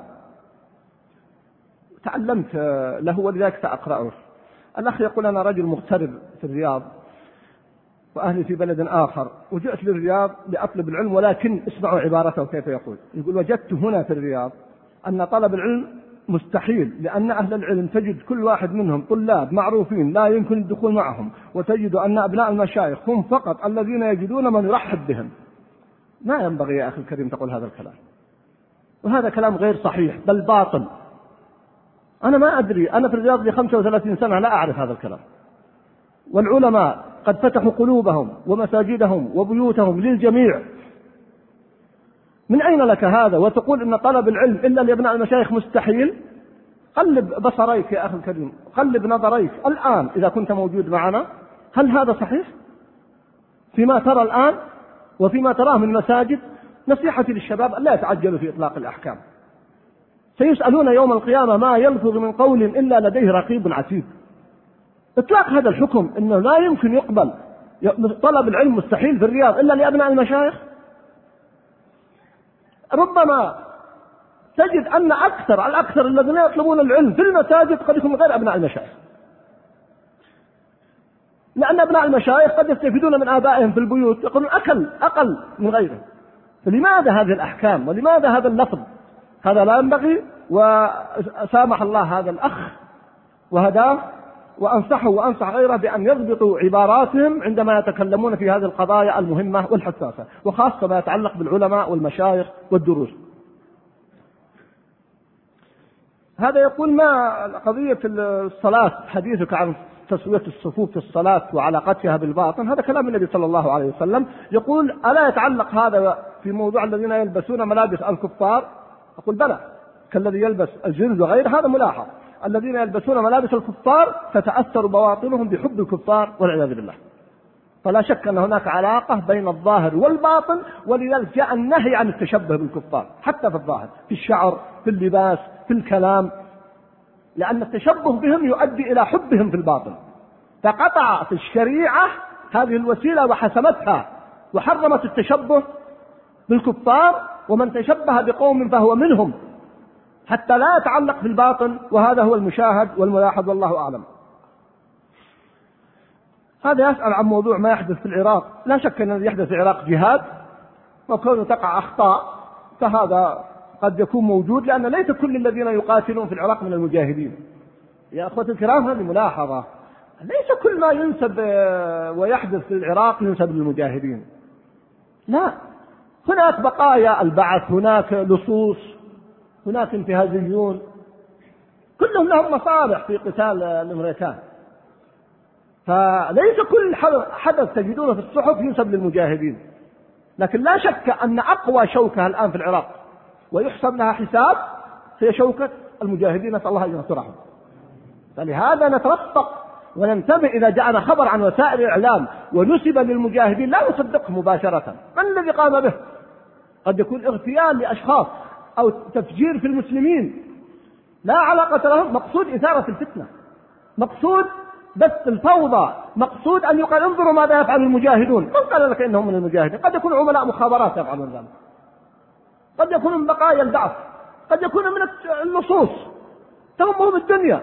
تعلمت له ولذلك سأقرأه. الأخ يقول أنا رجل مغترب في الرياض وأهلي في بلد آخر، وجئت للرياض لأطلب العلم، ولكن اسمعوا عبارته كيف يقول. يقول وجدت هنا في الرياض أن طلب العلم مستحيل، لأن أهل العلم تجد كل واحد منهم طلاب معروفين لا يمكن الدخول معهم، وتجد أن أبناء المشايخ هم فقط الذين يجدون من يرحب بهم. ما ينبغي يا أخي الكريم تقول هذا الكلام، وهذا كلام غير صحيح بل باطل. أنا ما أدري، أنا في الرياض لي خمسة وثلاثين سنة لا أعرف هذا الكلام، والعلماء قد فتحوا قلوبهم ومساجدهم وبيوتهم للجميع. من أين لك هذا وتقول إن طلب العلم إلا لأبناء المشايخ مستحيل؟ قلب بصريك يا أخي الكريم، قلب نظريك الآن إذا كنت موجود معنا، هل هذا صحيح فيما ترى الآن وفيما تراه من مساجد؟ نصيحتي للشباب لا يتعجلوا في إطلاق الأحكام، سيسألون يوم القيامة ما يلفظ من قول إلا لديه رقيب عتيد. إطلاق هذا الحكم إنه لا يمكن يقبل طلب العلم مستحيل في الرياض إلا لأبناء المشايخ، ربما تجد أن أكثر الأكثر الذين يطلبون العلم في المساجد قد يكون غير أبناء المشايخ، لأن أبناء المشايخ قد يستفيدون من آبائهم في البيوت، يقولون أقل أقل من غيره. فلماذا هذه الأحكام ولماذا هذا اللفظ؟ هذا لا ينبغي. وسامح الله هذا الأخ وهداه، وأنصحه وأنصح غيره بأن يضبطوا عباراتهم عندما يتكلمون في هذه القضايا المهمة والحساسة، وخاصة ما يتعلق بالعلماء والمشايخ والدروس. هذا يقول ما قضية الصلاة، حديثك عن تسوية الصفوف في الصلاة وعلاقتها بالباطن، هذا كلام النبي صلى الله عليه وسلم. يقول ألا يتعلق هذا في موضوع الذين يلبسون ملابس الكفار؟ أقول بلى، كالذي يلبس الجلد وغيره، هذا ملاحظ. الذين يلبسون ملابس الكفار تتأثر بواطنهم بحب الكفار والعياذ بالله. فلا شك أن هناك علاقة بين الظاهر والباطن، ولذلك جاء النهي عن التشبه بالكفار حتى في الظاهر، في الشعر، في اللباس، في الكلام، لأن التشبه بهم يؤدي إلى حبهم في الباطن. فقطعت الشريعة هذه الوسيلة وحسمتها وحرمت التشبه بالكفار، ومن تشبه بقوم فهو منهم، حتى لا يتعلق في الباطن، وهذا هو المشاهد والملاحظ والله أعلم. هذا يسأل عن موضوع ما يحدث في العراق. لا شك أن الذي يحدث في العراق جهاد، وكون تقع أخطاء فهذا قد يكون موجود، لأن ليس كل الذين يقاتلون في العراق من المجاهدين. يا أخوة الكرام، هذه ملاحظة، ليس كل ما ينسب ويحدث في العراق ينسب للمجاهدين، لا، هناك بقايا البعث، هناك لصوص، هناك انتهازيون، كلهم لهم مصالح في قتال الأمريكان. فليس كل حدث تجدونه في الصحف ينسب للمجاهدين، لكن لا شك أن أقوى شوكة الآن في العراق ويحسب لها حساب هي شوكة المجاهدين، نسأل الله أن ينصرهم. فلهذا نترفق وننتبه إذا جاءنا خبر عن وسائل الإعلام ونسب للمجاهدين لا نصدقه مباشرة. من الذي قام به؟ قد يكون اغتيال لأشخاص أو تفجير في المسلمين لا علاقة لهم، مقصود إثارة الفتنة، مقصود بث الفوضى، مقصود أن يقال انظروا ماذا يفعل المجاهدون. من قال لك إنهم من المجاهدين؟ قد يكون عملاء مخابرات يفعلون ذلك، قد يكون من بقايا البعث، قد يكون من اللصوص، تهمهم بالدنيا.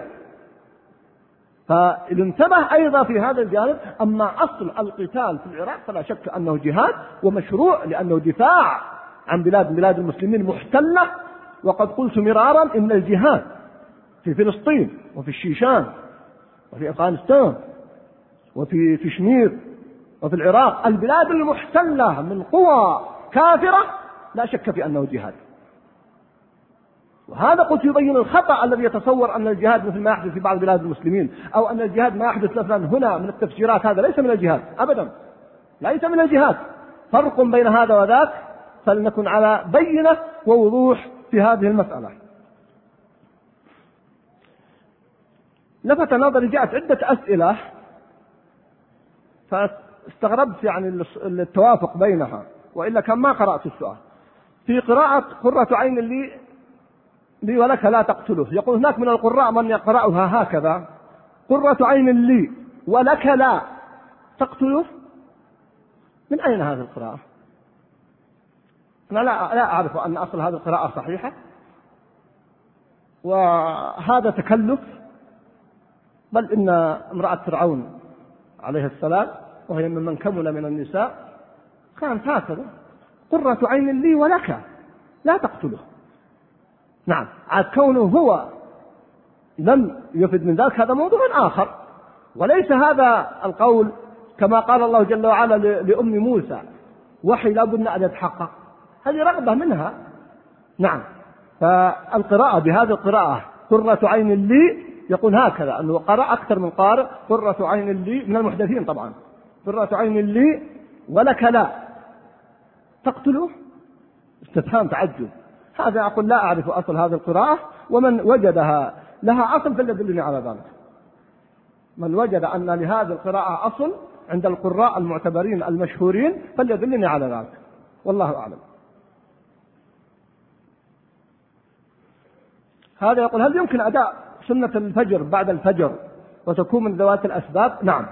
فالانتبه أيضا في هذا الجانب. أما أصل القتال في العراق فلا شك أنه جهاد ومشروع، لأنه دفاع عن بلاد بلاد المسلمين محتلة. وقد قلت مرارا إن الجهاد في فلسطين وفي الشيشان وفي أفغانستان وفي كشمير وفي العراق، البلاد المحتلة من قوى كافرة، لا شك في أنه جهاد. وهذا قلت يبين الخطأ الذي يتصور أن الجهاد مثل ما يحدث في بعض بلاد المسلمين، أو أن الجهاد ما يحدث مثلا هنا من التفسيرات، هذا ليس من الجهاد أبدا، ليس من الجهاد. فرق بين هذا وذاك، فلنكن على بينة ووضوح في هذه المسألة. لفت نظري جاءت عدة أسئلة فاستغربت يعني التوافق بينها، وإلا كان ما قرأت السؤال. في قراءة قرة عين لي لي ولك لا تقتله، يقول هناك من القراء من يقرأها هكذا: قرة عين لي ولك لا تقتله. من أين هذه القراءة؟ أنا لا, لا أعرف أن أصل هذه القراءة صحيحة، وهذا تكلف. بل إن امرأة فرعون عليه السلام وهي ممن كمل من النساء كانت هكذا: قرة عين لي ولك لا تقتله. نعم، عاد كونه هو لم يفد من ذلك هذا موضوع آخر، وليس هذا القول كما قال الله جل وعلا لأم موسى: وحي لا بد أن يتحقق، هذه رغبة منها. نعم، فالقراءة بهذه القراءة قرة عين لي، يقول هكذا أنه قرأ أكثر من قارئ: قرة عين لي، من المحدثين طبعا، قرة عين لي ولك لا تقتله. استفهام تعجب. هذا أقول لا أعرف أصل هذه القراءة، ومن وجدها لها أصل فليدلني على ذلك. من وجد أن لهذه القراءة أصل عند القراء المعتبرين المشهورين فليدلني على ذلك، والله أعلم. هذا يقول: هل يمكن أداء سنة الفجر بعد الفجر وتكون من ذوات الأسباب؟ نعم،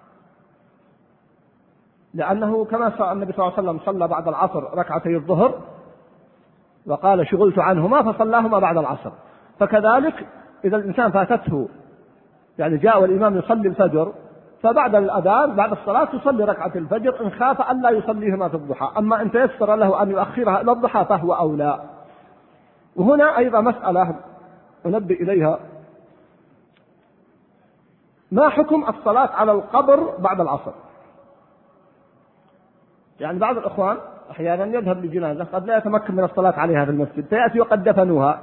لأنه كما صلى النبي صلى الله عليه وسلم صلى بعد العصر ركعتي الظهر وقال: شغلت عنهما، فصلاهما بعد العصر. فكذلك إذا الإنسان فاتته، يعني جاء والإمام يصلي الفجر، فبعد الأذان بعد الصلاة يصلي ركعة الفجر إن خاف أن لا يصليهما في الضحى. أما إن تيسر له أن يؤخرها إلى الضحى فهو أولى. وهنا أيضا مسألة أنبه إليها: ما حكم الصلاة على القبر بعد العصر؟ يعني بعض الإخوان أحيانا يذهب لجنازة قد لا يتمكن من الصلاة عليها في المسجد، فيأتي وقد دفنوها،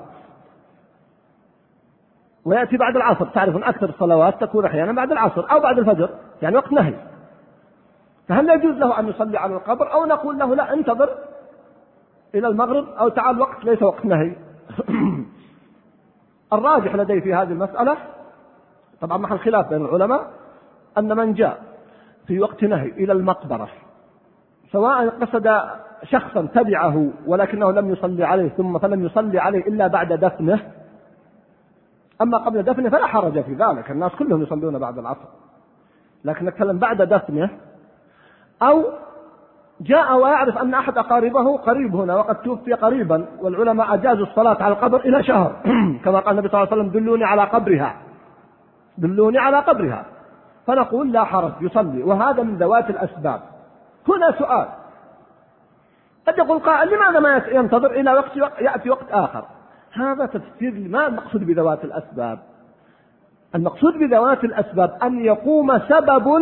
ويأتي بعد العصر. تعرفون أكثر الصلوات تكون أحيانا بعد العصر أو بعد الفجر، يعني وقت نهي. فهل يجوز له أن يصلي على القبر، أو نقول له لا انتظر إلى المغرب، أو تعال وقت ليس وقت نهي؟ الراجح لدي في هذه المسألة طبعا محل خلاف بين العلماء أن من جاء في وقت نهي إلى المقبرة سواء قصد شخصا تبعه ولكنه لم يصلي عليه ثم فلم يصلي عليه إلا بعد دفنه، أما قبل دفنه فلا حرج في ذلك، الناس كلهم يصلون بعد العصر، لكن نتكلم بعد دفنه. أو جاء ويعرف أن أحد أقاربه قريب هنا وقد توفي قريبا، والعلماء أجازوا الصلاة على القبر إلى شهر كما قال النبي صلى الله عليه وسلم دلوني على قبرها دلوني على قبرها، فنقول لا حرج يصلي، وهذا من ذوات الأسباب. هنا سؤال قد يقول قائل لماذا ما ينتظر إلى وقت يأتي وقت آخر؟ هذا تفسير ما المقصود بذوات الأسباب. المقصود بذوات الأسباب أن يقوم سبب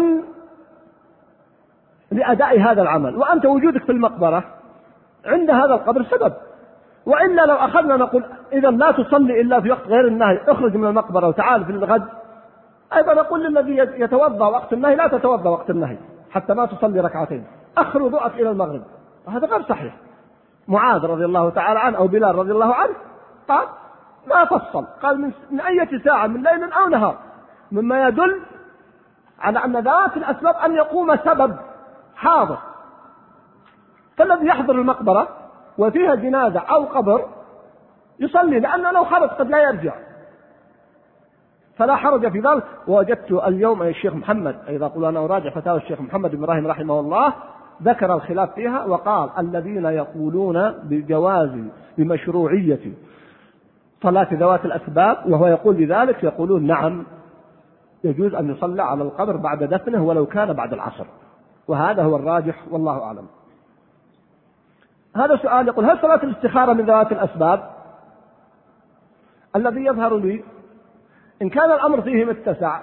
لأداء هذا العمل، وأنت وجودك في المقبرة عند هذا القبر سبب، وإلا لو أخذنا نقول إذا لا تصلي إلا في وقت غير النهي، اخرج من المقبرة وتعال في الغد، أيضا نقول للذي يتوضأ وقت النهي لا تتوضأ وقت النهي حتى ما تصلي ركعتين، أخر وضوءك إلى المغرب، وهذا غير صحيح. معاذ رضي الله تعالى عنه أو بلال رضي الله عنه قال ما فصل، قال من أي ساعة من ليل أو نهار، مما يدل على أن ذات الأسباب أن يقوم سبب حاضر. فالذي يحضر المقبرة وفيها جنازة أو قبر يصلي، لأنه لو خرج قد لا يرجع، فلا حرج في ذلك. ووجدت اليوم الشيخ محمد إذا قلنا أنا أراجع فتاوى الشيخ محمد بن إبراهيم رحمه الله ذكر الخلاف فيها، وقال الذين يقولون بجواز بمشروعية صلاة ذوات الأسباب وهو يقول بذلك يقولون نعم يجوز أن يصلى على القبر بعد دفنه ولو كان بعد العصر، وهذا هو الراجح والله أعلم. هذا سؤال يقول هل صلاة الاستخارة من ذوات الأسباب؟ الذي يظهر لي إن كان الأمر فيه متسع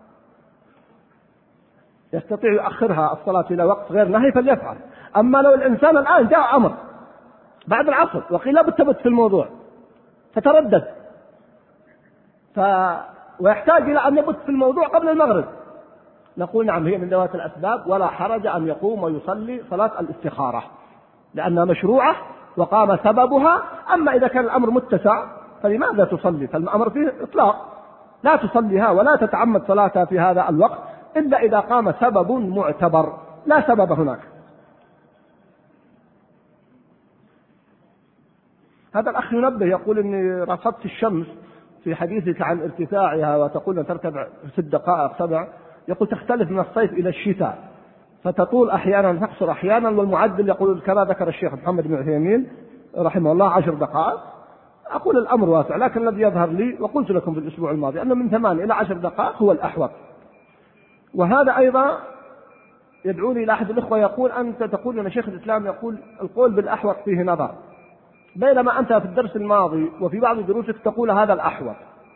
يستطيع يؤخرها الصلاة إلى وقت غير نهي فليفعل. أما لو الإنسان الآن جاء أمر بعد العصر وقيل لا بد في الموضوع فتردد ف... ويحتاج إلى أن يبت في الموضوع قبل المغرب، نقول نعم هي من ذوات الأسباب ولا حرج أن يقوم ويصلي صلاة الاستخارة لأنها مشروعة وقام سببها. أما إذا كان الأمر متسع فلماذا تصلي؟ فالأمر فيه إطلاق، لا تصليها ولا تتعمد صلاتها في هذا الوقت إلا إذا قام سبب معتبر، لا سبب هناك. هذا الأخ ينبه يقول إني رصدت الشمس في حديثك عن ارتفاعها وتقول أن ترتفع ست دقائق سبع، يقول تختلف من الصيف إلى الشتاء فتطول أحيانا تقصر أحيانا، والمعدل يقول كما ذكر الشيخ محمد بن عثيمين رحمه الله عشر دقائق. أقول الأمر واسع، لكن الذي يظهر لي وقلت لكم في الأسبوع الماضي أنه من ثمان إلى عشر دقائق هو الأحوط. وهذا أيضا يدعوني إلى أحد الأخوة يقول أنت تقول أن شيخ الإسلام يقول القول بالأحوط فيه نظر، بينما أنت في الدرس الماضي وفي بعض دروسك تقول هذا الأحوط.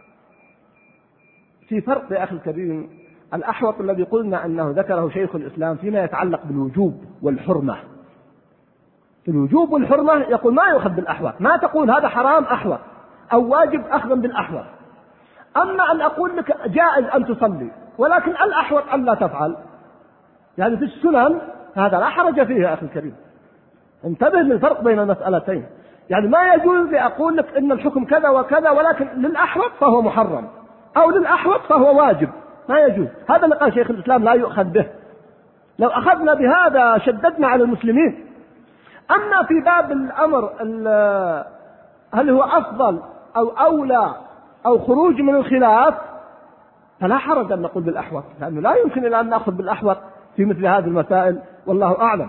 في فرق يا أخي الكريم، الأحوط الذي قلنا أنه ذكره شيخ الإسلام فيما يتعلق بالوجوب والحرمة، في الوجوب والحرمة يقول ما يؤخذ بالأحوط، ما تقول هذا حرام أحوط أو واجب أخذا بالأحوط. أما أن أقول لك جائز أن تصلي ولكن الأحوط أن لا تفعل، يعني في السنن هذا لا حرج فيه يا أخي الكريم. انتبه للفرق بين المسألتين، يعني ما يجوز لي أقول لك إن الحكم كذا وكذا ولكن للأحوط فهو محرم أو للأحوط فهو واجب، ما يجوز. هذا اللي قال شيخ الإسلام لا يؤخذ به، لو أخذنا بهذا شددنا على المسلمين. أما في باب الأمر هل هو أفضل أو أولى أو خروج من الخلاف فلا حرج أن نقول بالأحوط، لأنه لا يمكن إلا أن نأخذ بالأحوط في مثل هذه المسائل والله أعلم.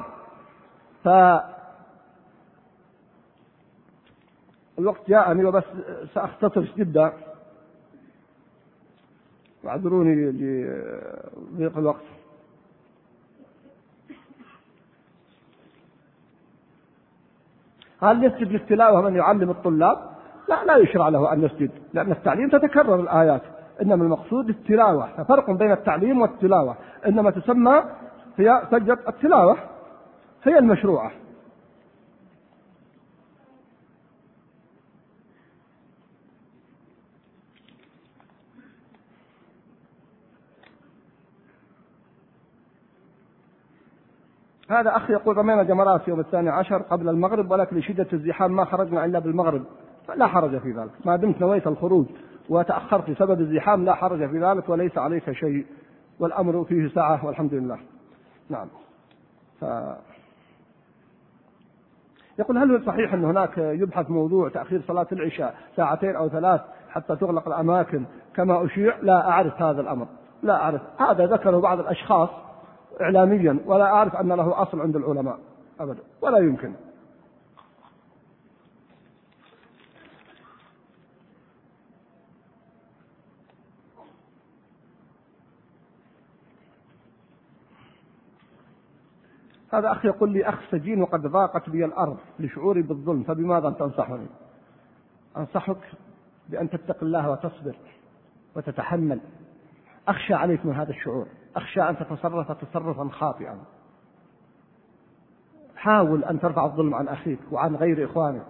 فالوقت جاءني وبس سأختصر جدا واعذروني لضيق الوقت. هل يسجد للتلاوة من يعلم الطلاب؟ لا، لا يشرع له أن يسجد، لأن التعليم تتكرر الآيات، إنما المقصود التلاوة، ففرق بين التعليم والتلاوة، إنما تسمى هي سجدة التلاوة هي المشروعة. هذا أخي يقول رمينا جمرات يوم الثاني عشر قبل المغرب ولكن لشدة الزحام ما خرجنا إلا بالمغرب، فلا حرج في ذلك ما دمت نويت الخروج وتأخرت بسبب الزحام لا حرج في ذلك وليس عليك شيء، والأمر فيه ساعة والحمد لله. نعم. ف... يقول هل صحيح أن هناك يبحث موضوع تأخير صلاة العشاء ساعتين أو ثلاث حتى تغلق الأماكن كما أشيع؟ لا أعرف هذا الأمر، لا أعرف، هذا ذكره بعض الأشخاص إعلاميا، ولا أعرف أن له أصل عند العلماء أبدا، ولا يمكن. هذا أخي يقول لي أخ سجين وقد ضاقت بي الأرض لشعوري بالظلم، فبماذا تنصحني؟ أنصحك بأن تتق الله وتصبر وتتحمل. أخشى عليك من هذا الشعور، أخشى أن تتصرف تصرفا خاطئا. حاول أن ترفع الظلم عن أخيك وعن غير إخوانك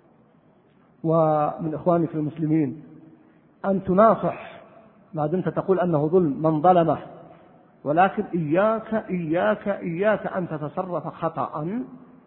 ومن إخوانك المسلمين، أن تناصح ما دمت تقول أنه ظلم من ظلمه، ولكن إياك إياك إياك أن تتصرف خطأ،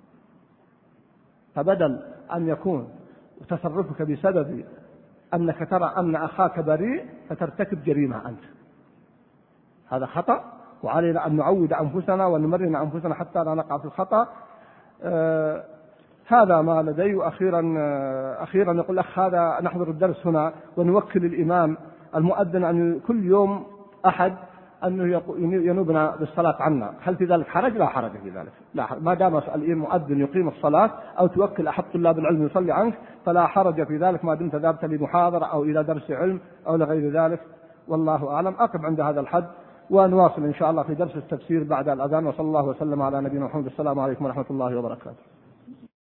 فبدل أن يكون تصرفك بسبب أنك ترى أن أخاك بريء فترتكب جريمة أنت، هذا خطأ، وعلينا أن نعود أنفسنا ونمرن أنفسنا حتى لا نقع في الخطأ. آه هذا ما لدي. وأخيرا آه أخيرا يقول أخ هذا نحضر الدرس هنا ونوكل الإمام المؤذن أن كل يوم أحد أنه ينوبنا بالصلاة عنا، هل في ذلك حرج؟ لا حرج في ذلك، لا حرج. ما دام المؤذن يقيم الصلاة أو توكل أحد طلاب العلم يصلي عنك فلا حرج في ذلك، ما دمت ذهبت لمحاضرة أو إلى درس علم أو لغير ذلك، والله أعلم. أقف عند هذا الحد ونواصل إن شاء الله في درس التفسير بعد الأذان. وصلى الله وسلم على نبينا محمد. السلام عليكم ورحمة الله وبركاته.